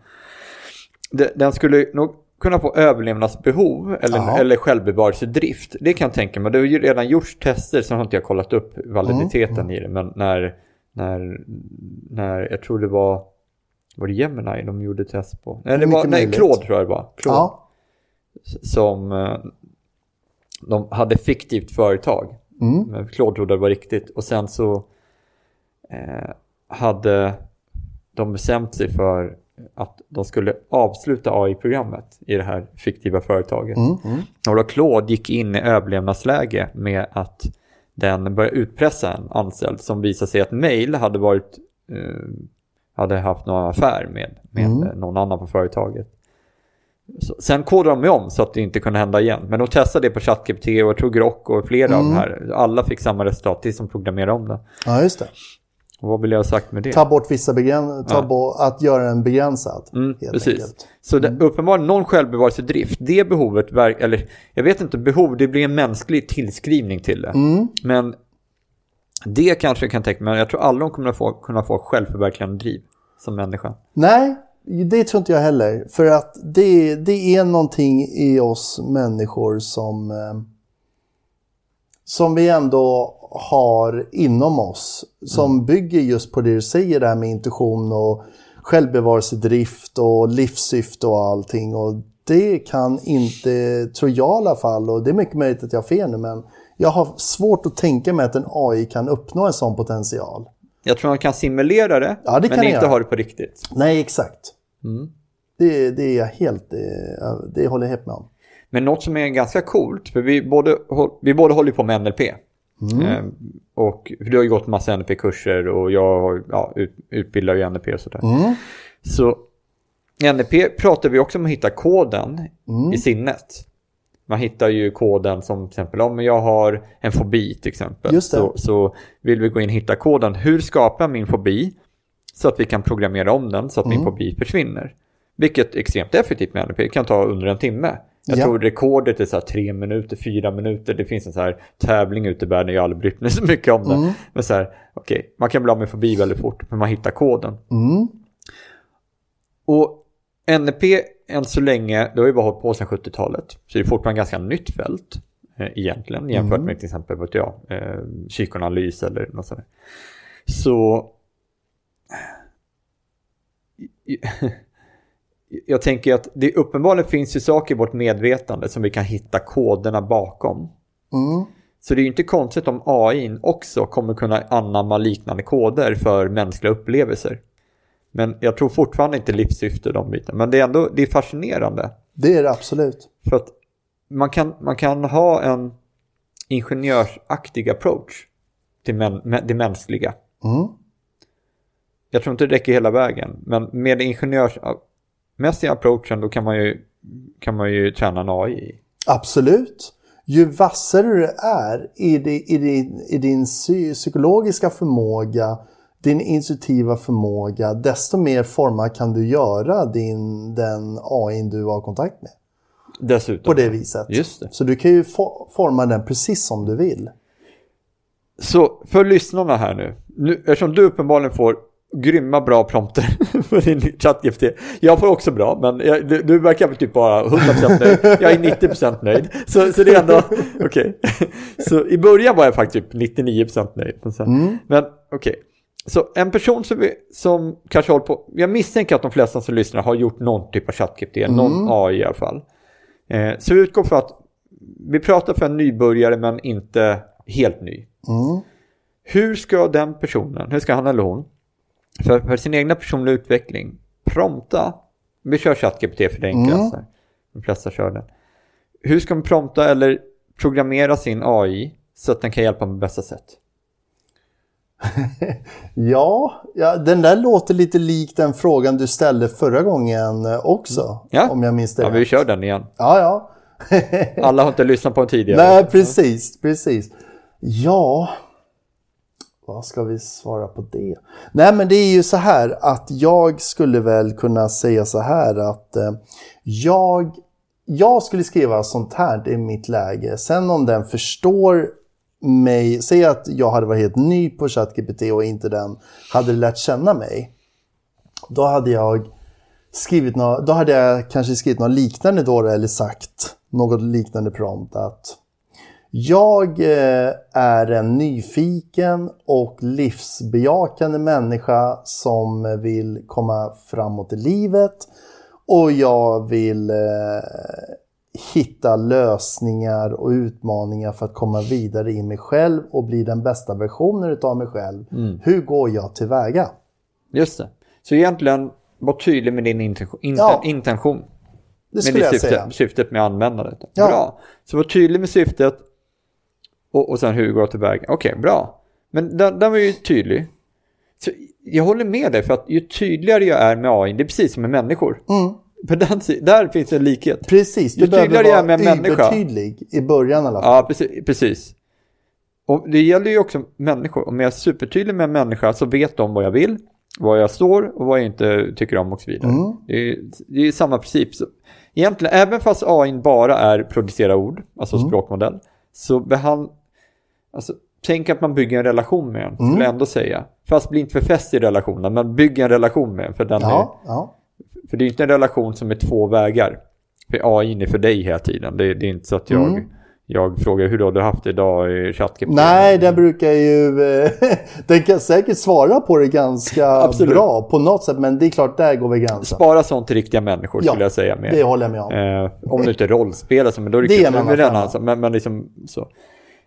Den skulle nog kunna få överlevnadsbehov eller, eller självbevarelsedrift. Det kan jag tänka mig. Det har ju redan gjorts tester, så har inte jag kollat upp validiteten mm. i det. Men när, när, när jag tror det var var det Gemini de gjorde test på? Nej, det var, nej Claude tror jag det var. Claude. Ja. Som de hade fiktivt företag. Mm. Men Claude trodde det var riktigt. Och sen så eh, hade de bestämt sig för att de skulle avsluta A I-programmet i det här fiktiva företaget. Mm. Mm. Och då Claude gick in i överlevnadsläge med att den började utpressa en anställd som visade sig att Mail hade varit eh, hade haft någon affär med, med mm. någon annan på företaget. Så, sen kodade de om så att det inte kunde hända igen. Men de testade det på ChatGPT och jag tror Grok och flera mm. av de här. Alla fick samma resultat, till som programmerade om det. Ja, just det. Och vad vill jag ha sagt med det? Ta bort vissa begräns... Ta ja. bort att göra den begränsad. Mm, precis. Enkelt. Så det, uppenbarligen någon självbevarelsedrift. Det behovet, eller jag vet inte behov, det blir en mänsklig tillskrivning till det. Mm. Men det kanske jag kan tänka mig. Jag tror alla de kommer att få, kunna få självförverkligande driv som människa. Nej, det tror inte jag heller. För att det, det är någonting i oss människor som, som vi ändå har inom oss. Som mm. bygger just på det du säger där med intuition och självbevarelsedrift och livssyfte och allting. Och det kan inte, tror jag i alla fall, och det är mycket möjligt att jag har fel nu, men jag har svårt att tänka mig att en A I kan uppnå en sån potential. Jag tror man kan simulera det, ja, det men inte ha det på riktigt. Nej, exakt. Mm. Det, det är jag helt, det, det håller jag helt med om. Men något som är ganska coolt, för vi båda, vi båda håller på med N L P. Mm. Ehm, och du har ju gått massa N L P-kurser och jag har, ja, ut, utbildar ju N L P och sådär. Mm. Så N L P pratar vi också om att hitta koden mm. i sinnet. Man hittar ju koden som till exempel om jag har en fobi till exempel. Så, så vill vi gå in och hitta koden. Hur skapar jag min fobi så att vi kan programmera om den så att mm. min fobi försvinner. Vilket är extremt effektivt med N L P. Det kan ta under en timme. Jag ja. tror rekordet är så här tre minuter, fyra minuter. Det finns en så här tävling ute i världen. Jag har aldrig brytt mig så mycket om det. Mm. Men så här, okej, okay, man kan bli av med fobi väldigt fort. Men man hittar koden. Mm. Och N L P än så länge, det har ju bara hållit på sedan sjuttiotalet. Så det är fortfarande ganska nytt fält eh, egentligen. Jämfört mm. med till exempel vad jag, eh, psykoanalys eller något sånt. Så jag tänker att det uppenbarligen finns ju saker i vårt medvetande som vi kan hitta koderna bakom. Mm. Så det är ju inte konstigt om A I också kommer kunna anamma liknande koder för mänskliga upplevelser. Men jag tror fortfarande inte livssyfte de bitarna. Men det är ändå det är fascinerande. Det är det absolut. För att man kan, man kan ha en ingenjörsaktig approach till mä- det mänskliga. Mm. Jag tror inte det räcker hela vägen. Men med ingenjörsmässiga approachen då kan man ju, kan man ju träna en A I. Absolut. Ju vassare du är i, det, i, din, i din psykologiska förmåga, din intuitiva förmåga, desto mer formar kan du göra din, den A I du har kontakt med. Dessutom. På det viset. Just det. Så du kan ju for, forma den precis som du vill. Så för lyssnarna här nu, nu eftersom du uppenbarligen får grymma bra prompter för din ChatGPT. Jag får också bra, men jag, du, du verkar väl typ bara hundra procent nöjd. Jag är nittio procent nöjd. Så, så det är ändå okej. Okay. Så i början var jag faktiskt typ nittionio procent nöjd. Mm. Men okej. Okay. Så en person som, vi, som kanske håller på... Jag misstänker att de flesta som lyssnar har gjort någon typ av ChatGPT. Mm. Någon A I i alla fall. Eh, så vi utgår för att vi pratar för en nybörjare men inte helt ny. Mm. Hur ska den personen, hur ska han eller hon för, för sin egna personliga utveckling prompta? Vi kör ChatGPT för det enklaste. Mm. De flesta kör den. Hur ska man prompta eller programmera sin A I så att den kan hjälpa på bästa sätt? ja, ja, den där låter lite lik den frågan du ställde förra gången också. Ja, om jag minns det ja vi kör den igen. Ja, ja. Alla har inte lyssnat på den tidigare. Nej, precis, precis. Ja, vad ska vi svara på det? Nej, men det är ju så här att jag skulle väl kunna säga så här att eh, jag, jag skulle skriva sånt här i mitt läge. Sen om den förstår mig, säg att jag hade varit helt ny på ChatGPT och inte den hade lärt känna mig, då hade jag skrivit något, då hade jag kanske skrivit något liknande då, eller sagt något liknande prompt att jag är en nyfiken och livsbejakande människa som vill komma framåt i livet och jag vill hitta lösningar och utmaningar för att komma vidare i mig själv och bli den bästa versionen utav mig själv. Mm. Hur går jag tillväga? Just det. Så egentligen var tydlig med din intention. Ja. intention. Det skulle jag syfte, säga. Syftet med användandet. Ja. Bra. Så var tydlig med syftet och, och sen hur går tillväga. Okej, okay, bra. Men den, den var ju tydlig. Så jag håller med dig, för att ju tydligare jag är med A I, det är precis som med människor. Mm. På den, där finns en likhet. Precis, du behöver vara övertydlig i början i alla fall. Ja, precis. precis. Och det gäller ju också människor. Om jag är supertydlig med en människa så vet de vad jag vill, vad jag står och vad jag inte tycker om och så vidare. Mm. Det, är, det är samma princip. Så egentligen, även fast A I bara är producera ord, alltså mm. språkmodell, så behand, alltså, tänk att man bygger en relation med den, mm. skulle jag ändå säga. Fast bli inte för fäst i relationen, men bygga en relation med den. För, den ja, är, ja. för det är inte en relation som är två vägar. För A I är för dig hela tiden. Det, det är inte så att jag... Mm. Jag frågar hur har du haft det idag i ChatGPT? Nej, den brukar ju... den kan säkert svara på det ganska Absolut. bra på något sätt. Men det är klart, där går vi gränsen. Spara sånt till riktiga människor, ja, skulle jag säga. Med. Det håller jag med om. Eh, om du inte rollspelar, men då är det, det är med den alltså. Men, men liksom så. Eh,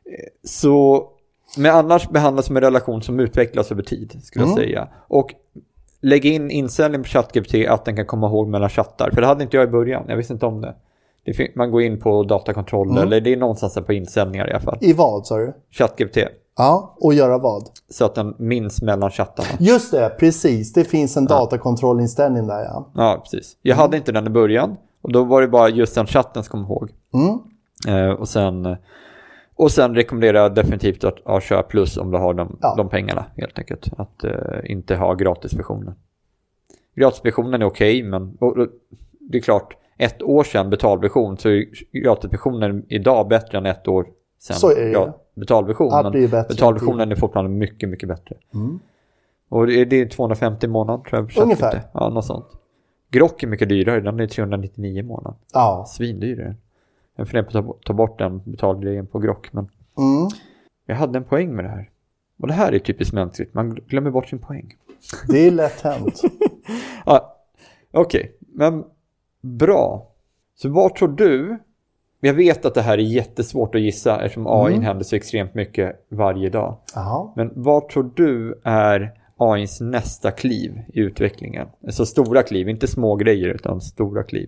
så... Men annars behandlas som en relation som utvecklas över tid, skulle mm. jag säga. Och lägg in inställning på ChatGPT att den kan komma ihåg mellan chattar. För det hade inte jag i början. Jag visste inte om det. det fin- man går in på datakontroll mm. eller det är någonstans på inställningar i alla fall. I vad, sa du? ChatGPT. Ja, och göra vad? Så att den minns mellan chattarna. Just det, precis. Det finns en ja. datakontrollinställning där, ja. Ja, precis. Jag mm. hade inte den i början. Och då var det bara just den chatten som kom ihåg. Mm. Eh, och sen... Och sen rekommenderar jag definitivt att ja, köra plus om du har de, ja. de pengarna, helt enkelt. Att uh, inte ha gratisversionen. Gratisversionen är okej, okay, men och, och, det är klart, ett år sedan betalversion så är gratisversionen idag bättre än ett år sedan. Så är det. Ja, betalversion, men betalversionen är fortfarande mycket, mycket bättre. Mm. Och det är, det är tvåhundrafemtio månader, tror jag. Ungefär. Inte. Ja, något sånt. Grok är mycket dyrare, den är trehundranittionio månader. Ja. Svindyrare. Jag får ta, ta bort den betalgrejen på Grok, men mm. jag hade en poäng med det här. Och det här är typiskt mänskligt. Man glömmer bort sin poäng. Det är lätt hänt. Ja, okej. Okay. Men bra. Så vad tror du? Jag vet att det här är jättesvårt att gissa eftersom A I mm. händer så extremt mycket varje dag. Aha. Men vad tror du är A I:s nästa kliv i utvecklingen? Alltså stora kliv, inte små grejer utan stora kliv.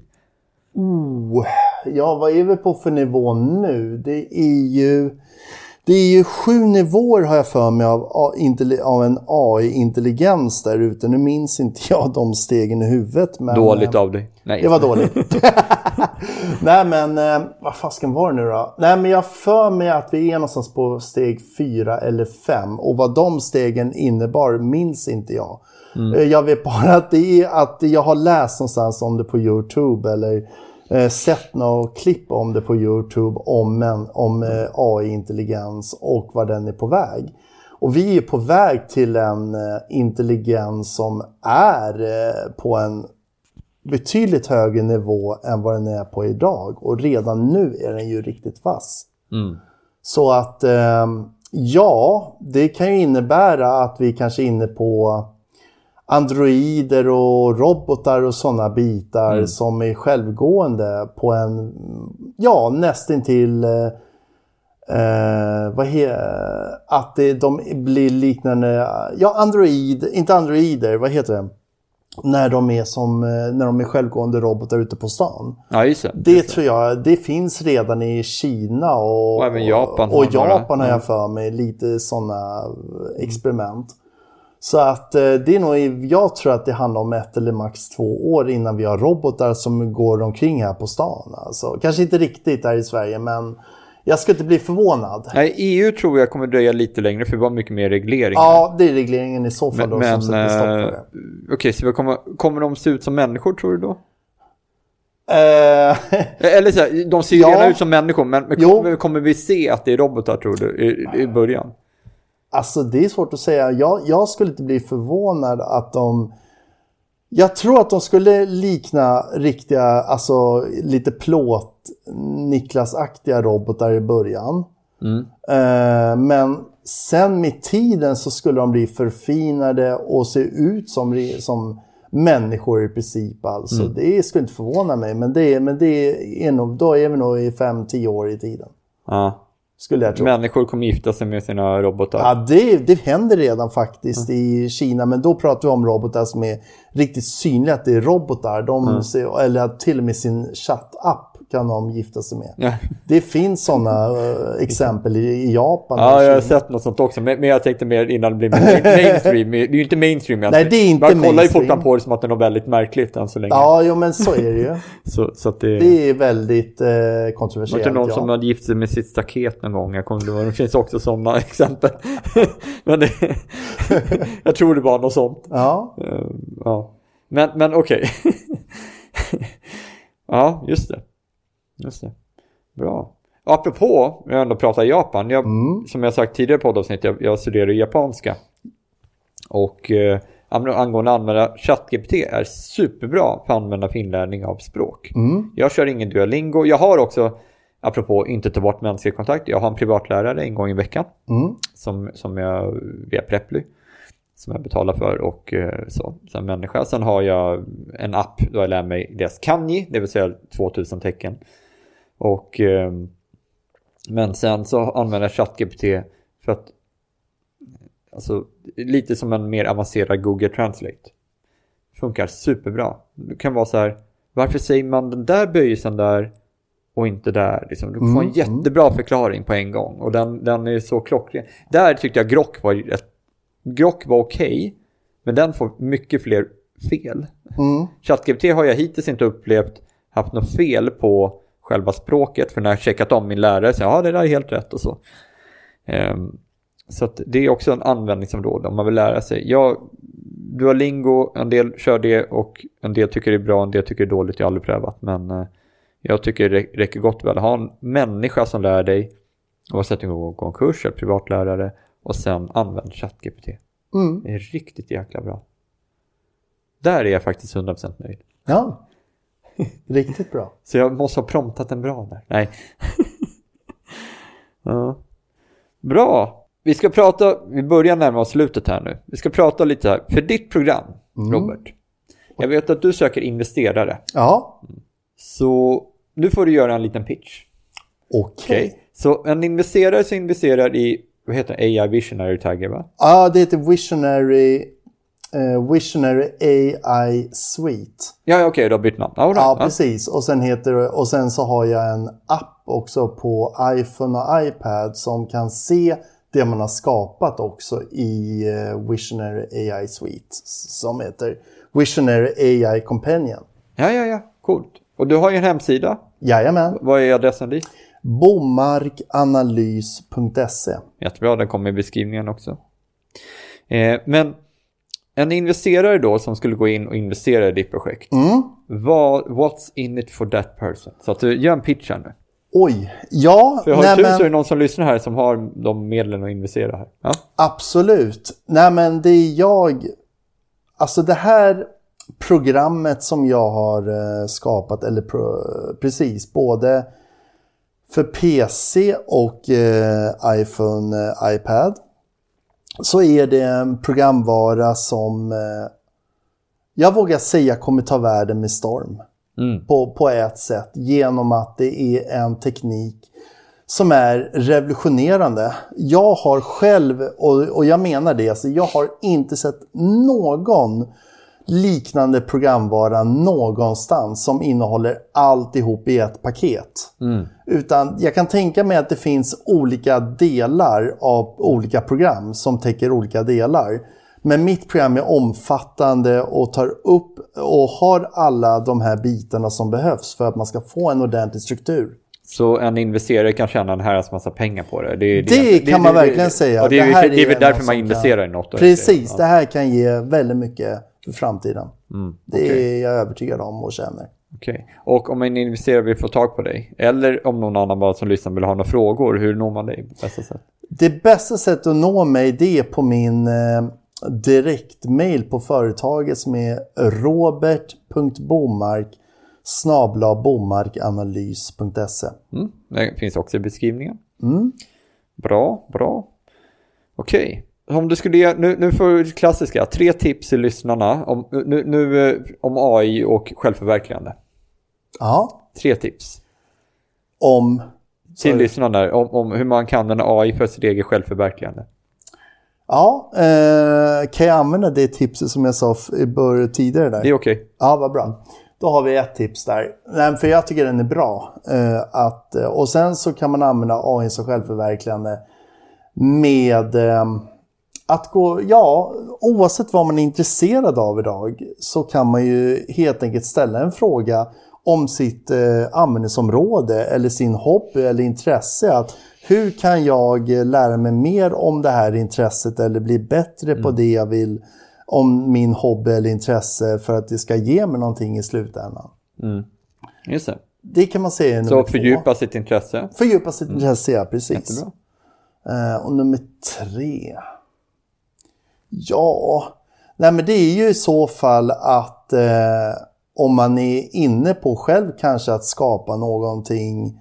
Oh, ja, vad är vi på för nivå nu? Det är ju det är ju sju nivåer har jag för mig av, av en A I-intelligens där ute. Nu minns inte jag de stegen i huvudet. Men, dåligt av dig. Nej. Det var dåligt. Nej, men vad fasken var det nu då? Nej, men jag för mig att vi är någonstans på steg fyra eller fem. Och vad de stegen innebar minns inte jag. Mm. Jag vet bara att det är att jag har läst någonstans om det på YouTube eller eh, sett något klipp om det på YouTube om, en, om eh, A I-intelligens och vad den är på väg. Och vi är på väg till en eh, intelligens som är eh, på en betydligt högre nivå än vad den är på idag. Och redan nu är den ju riktigt vass. Mm. Så att eh, ja, det kan ju innebära att vi kanske är inne på androider och robotar och sådana bitar mm. som är självgående på en, ja, nästintill eh, vad heter att det, de blir liknande, ja, android, inte androider, vad heter det? När de är som när de är självgående robotar ute på stan. Ja, just det. Det just tror jag, det finns redan i Kina och, och även Japan. Och, och Japan har jag för mig lite sådana experiment. Så att eh, det är nog, jag tror att det handlar om ett eller max två år innan vi har robotar som går omkring här på stan. Alltså, kanske inte riktigt här i Sverige, men jag ska inte bli förvånad. Nej, E U tror jag kommer dröja lite längre för det var mycket mer reglering. Ja, det är regleringen i så fall då men, som sätter stopp för det. Okej, okay, så kommer, kommer de se ut som människor, tror du då? Uh, Eller så här, de ser ju ja. redan ut som människor, men kommer, kommer vi se att det är robotar, tror du, i, i början? Alltså det är svårt att säga. Jag, jag skulle inte bli förvånad att de... Jag tror att de skulle likna riktiga, alltså lite plåt Niklas-aktiga robotar i början. Mm. Eh, men sen med tiden så skulle de bli förfinade och se ut som, som människor i princip alltså. Mm. Det skulle inte förvåna mig, men det är, men det är nog, då är vi nog i fem till tio år i tiden. Ja. Skulle jag tro. Människor kommer gifta sig med sina robotar. Ja, det, det händer redan faktiskt mm. i Kina. Men då pratar vi om robotar som är riktigt synliga. Att det är robotar. De mm. ser, eller till och med sin chattapp kan de gifta sig med. Ja. Det finns sådana uh, exempel i, i Japan. Ja, jag har sett något sånt också. Men, men jag tänkte mer innan det blir mainstream. Det är ju inte mainstream egentligen. Nej, det är inte man mainstream. Man kollar ju fortfarande på det som att det är något väldigt märkligt än så länge. Ja, jo, men så är det ju. så, så att det... det är väldigt eh, kontroversiellt. Det är någon ja. som hade gift sig med sitt staket någon gång. Jag kommer ihåg. Det finns också sådana exempel. men det, jag tror det var något sånt. Ja. Uh, ja. Men, men okej. Okay. ja, just det. Just det. Bra. Apropå, jag ändå pratar Japan. Jag, mm. Som jag sagt tidigare på poddavsnitt, jag, jag studerar japanska. Och eh, angående använda ChatGPT är superbra för att använda för inlärning av språk. Mm. Jag kör ingen Duolingo. Jag har också, apropå inte ta bort mänsklig kontakt, jag har en privatlärare en gång i veckan. Mm. Som, som jag via Preply. Som jag betalar för och eh, så. Som människa. Sen har jag en app då jag lär mig deras kanji. Det vill säga tvåtusen tecken. Och, eh, men sen så använder jag ChatGPT för att alltså, lite som en mer avancerad Google Translate. Funkar superbra. Det kan vara så här, varför säger man den där böjelsen där och inte där? Liksom, du får en jättebra förklaring på en gång. Och den, den är så klockren. Där tyckte jag Grok var ett Grok var okej, okay, men den får mycket fler fel. Mm. ChatGPT har jag hittills inte upplevt haft något fel på själva språket. För när jag checkat om min lärare så ja, det där är helt rätt och så. Um, så att det är också en användningsområde om man vill lära sig. Jag, Duolingo, en del kör det och en del tycker det är bra, en del tycker det är dåligt. Jag har aldrig prövat, men uh, jag tycker det räcker gott väl. Ha en människa som lär dig, oavsett om du går en kurs eller privatlärare, och sen använd ChatGPT. Mm. Det är riktigt jäkla bra. Där är jag faktiskt hundra procent nöjd. Ja, riktigt bra. Så jag måste ha promptat en bra där. Nej. ja. Bra. Vi ska prata, vi börjar närma oss slutet här nu. Vi ska prata lite här. För ditt program, mm. Robert. Jag vet att du söker investerare. Ja. Så nu får du göra en liten pitch. Okej. Okay. Okay. Så en investerare som investerar i, vad heter det? A I Visionary Tagger, va? Ja, det heter Visionary, uh, Visionary A I Suite. Ja, okej, okay, då har bytt namn. Ja, ja, precis. Och sen, heter, och sen så har jag en app också på iPhone och iPad som kan se det man har skapat också i uh, Visionary A I Suite. Som heter Visionary A I Companion. Ja, ja, ja. Coolt. Och du har ju en hemsida. Jajamän. Vad är adressen dit? bomarkanalys punkt se. Jättebra, den kommer i beskrivningen också. Eh, men en investerare då som skulle gå in och investera i ditt projekt. Mm. Vad, what's in it for that person? Så att du gör en pitch här nu. Oj, ja. För jag har ju tur så är det någon som lyssnar här som har de medlen att investera här. Ja? Absolut. Nej, men det är jag... Alltså det här programmet som jag har eh, skapat, eller pro, precis, både för P C och eh, iPhone, eh, iPad, så är det en programvara som eh, jag vågar säga kommer ta världen med storm. Mm. På, på ett sätt, genom att det är en teknik som är revolutionerande. Jag har själv, och, och jag menar det, alltså jag har inte sett någon liknande programvara någonstans som innehåller alltihop i ett paket. Mm. Utan jag kan tänka mig att det finns olika delar av olika program som täcker olika delar. Men mitt program är omfattande och tar upp och har alla de här bitarna som behövs för att man ska få en ordentlig struktur. Så en investerare kan tjäna en herrans massa pengar på det? Det, det, det kan det, man det, verkligen det, säga. Och det, det, här det är väl därför man investerar kan, i något? Precis, ja. Det här kan ge väldigt mycket för framtiden. Mm, det okay. är jag övertygad om och känner. Okej. Okay. Och om en investerare vill få tag på dig, eller om någon annan bara som lyssnar vill ha några frågor, hur når man dig på bästa sätt? Det bästa sättet att nå mig, det är på min eh, direktmail på företaget som är robert punkt bomark snabel-a bomarkanalys punkt se. Mm, det finns också i beskrivningen. Mm. Bra, bra. Okej. Okay. om du skulle ge, nu, nu får du klassiska, tre tips till lyssnarna om, nu, nu, om A I och självförverkligande. Ja. Tre tips. Om? Till lyssnarna om, om hur man kan använda A I för sitt eget självförverkligande. Ja, eh, kan jag använda det tipset som jag sa i början tidigare där? Det är okej. Okay. Ja, vad bra. Då har vi ett tips där. Nej, för jag tycker den är bra. Eh, att, och sen så kan man använda A I som självförverkligande med eh, att gå, ja, oavsett vad man är intresserad av idag så kan man ju helt enkelt ställa en fråga om sitt eh, användningsområde eller sin hobby eller intresse. Att hur kan jag lära mig mer om det här intresset eller bli bättre mm. på det jag vill om min hobby eller intresse för att det ska ge mig någonting i slutändan. Mm. Just det. Det kan man säga är så nummer fördjupa två. sitt intresse. Fördjupa sitt mm. intresse, ja, precis. Jättebra. Uh, och nummer tre. Ja, nej men det är ju i så fall att uh, om man är inne på själv kanske att skapa någonting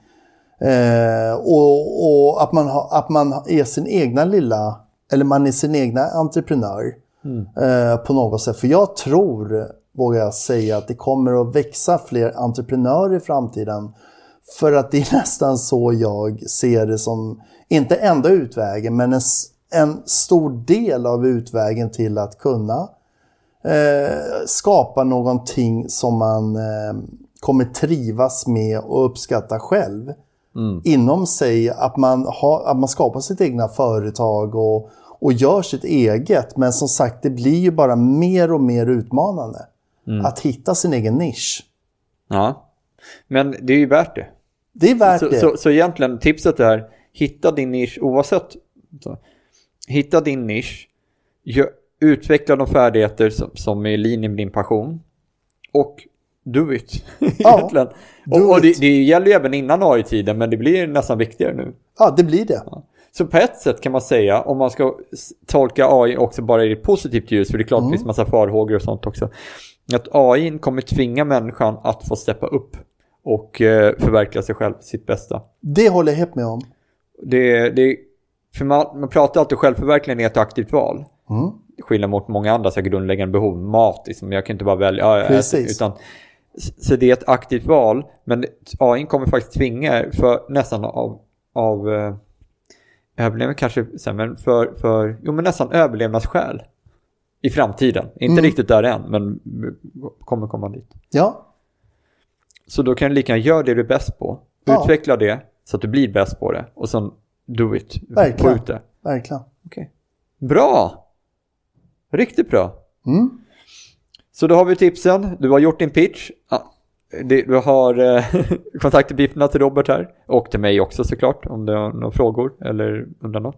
uh, och, och att, man ha, att man är sin egna lilla, eller man är sin egna entreprenör mm. uh, på något sätt. För jag tror, vågar jag säga, att det kommer att växa fler entreprenörer i framtiden. För att det är nästan så jag ser det som, inte enda utvägen, men en, en stor del av utvägen till att kunna eh, skapa någonting som man eh, kommer trivas med och uppskatta själv. Mm. Inom sig, att man, har, att man skapar sitt egna företag och, och gör sitt eget. Men som sagt, det blir ju bara mer och mer utmanande mm. att hitta sin egen nisch. Ja, men det är ju värt det. Det är värt så, det. Så, så egentligen tipset är, hitta din nisch oavsett. Så, hitta din nisch. Gör, utveckla de färdigheter som, som är i linje med din passion. Och do it. Ja, egentligen. Och, och det, det gäller ju även innan A I-tiden, men det blir nästan viktigare nu. Ja, det blir det. Ja. Så på ett sätt kan man säga, om man ska tolka A I också bara i ett positivt ljus, för det är klart mm. det finns massa farhågor och sånt också, att A I kommer tvinga människan att få steppa upp och eh, förverkliga sig själv, sitt bästa. Det håller jag helt med om. Det, det, för man, man pratar alltid självförverkligande är ett aktivt val. Mm. Skillnad mot många andra så grundläggande behov, mat, liksom, jag kan inte bara välja, ja, Precis. Äter, utan, så det är ett aktivt val, men A I kommer faktiskt tvinga för nästan av, av eh, överlevnad kanske, men för, för jo, men nästan överlevnadsskäl i framtiden. Inte mm. riktigt där än, men kommer komma dit. Ja. Så då kan du lika gärna göra det du är bäst på. Ja. Utveckla det så att du blir bäst på det. Och sen do it. Verkligen. Få ut det. Verkligen. Okay. Bra! Riktigt bra. Mm. Så då har vi tipsen. Du har gjort din pitch. Ja. Du har eh, kontaktuppgifterna till Robert här. Och till mig också såklart. Om du har några frågor eller undrar något.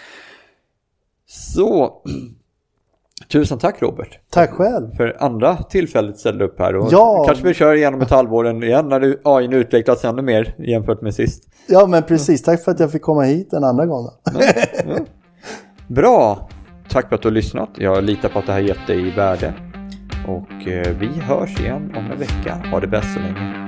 Så... Tusen tack Robert. Tack själv. För andra tillfället ställde upp här. Och ja. Kanske vi kör igenom ett halvår igen när A I utvecklas ännu mer jämfört med sist. Ja, men precis. Tack för att jag fick komma hit en andra gång. Ja, ja. Bra. Tack för att du har lyssnat. Jag litar på att det här gett dig värde. Och eh, vi hörs igen om en vecka. Ha det bäst så länge.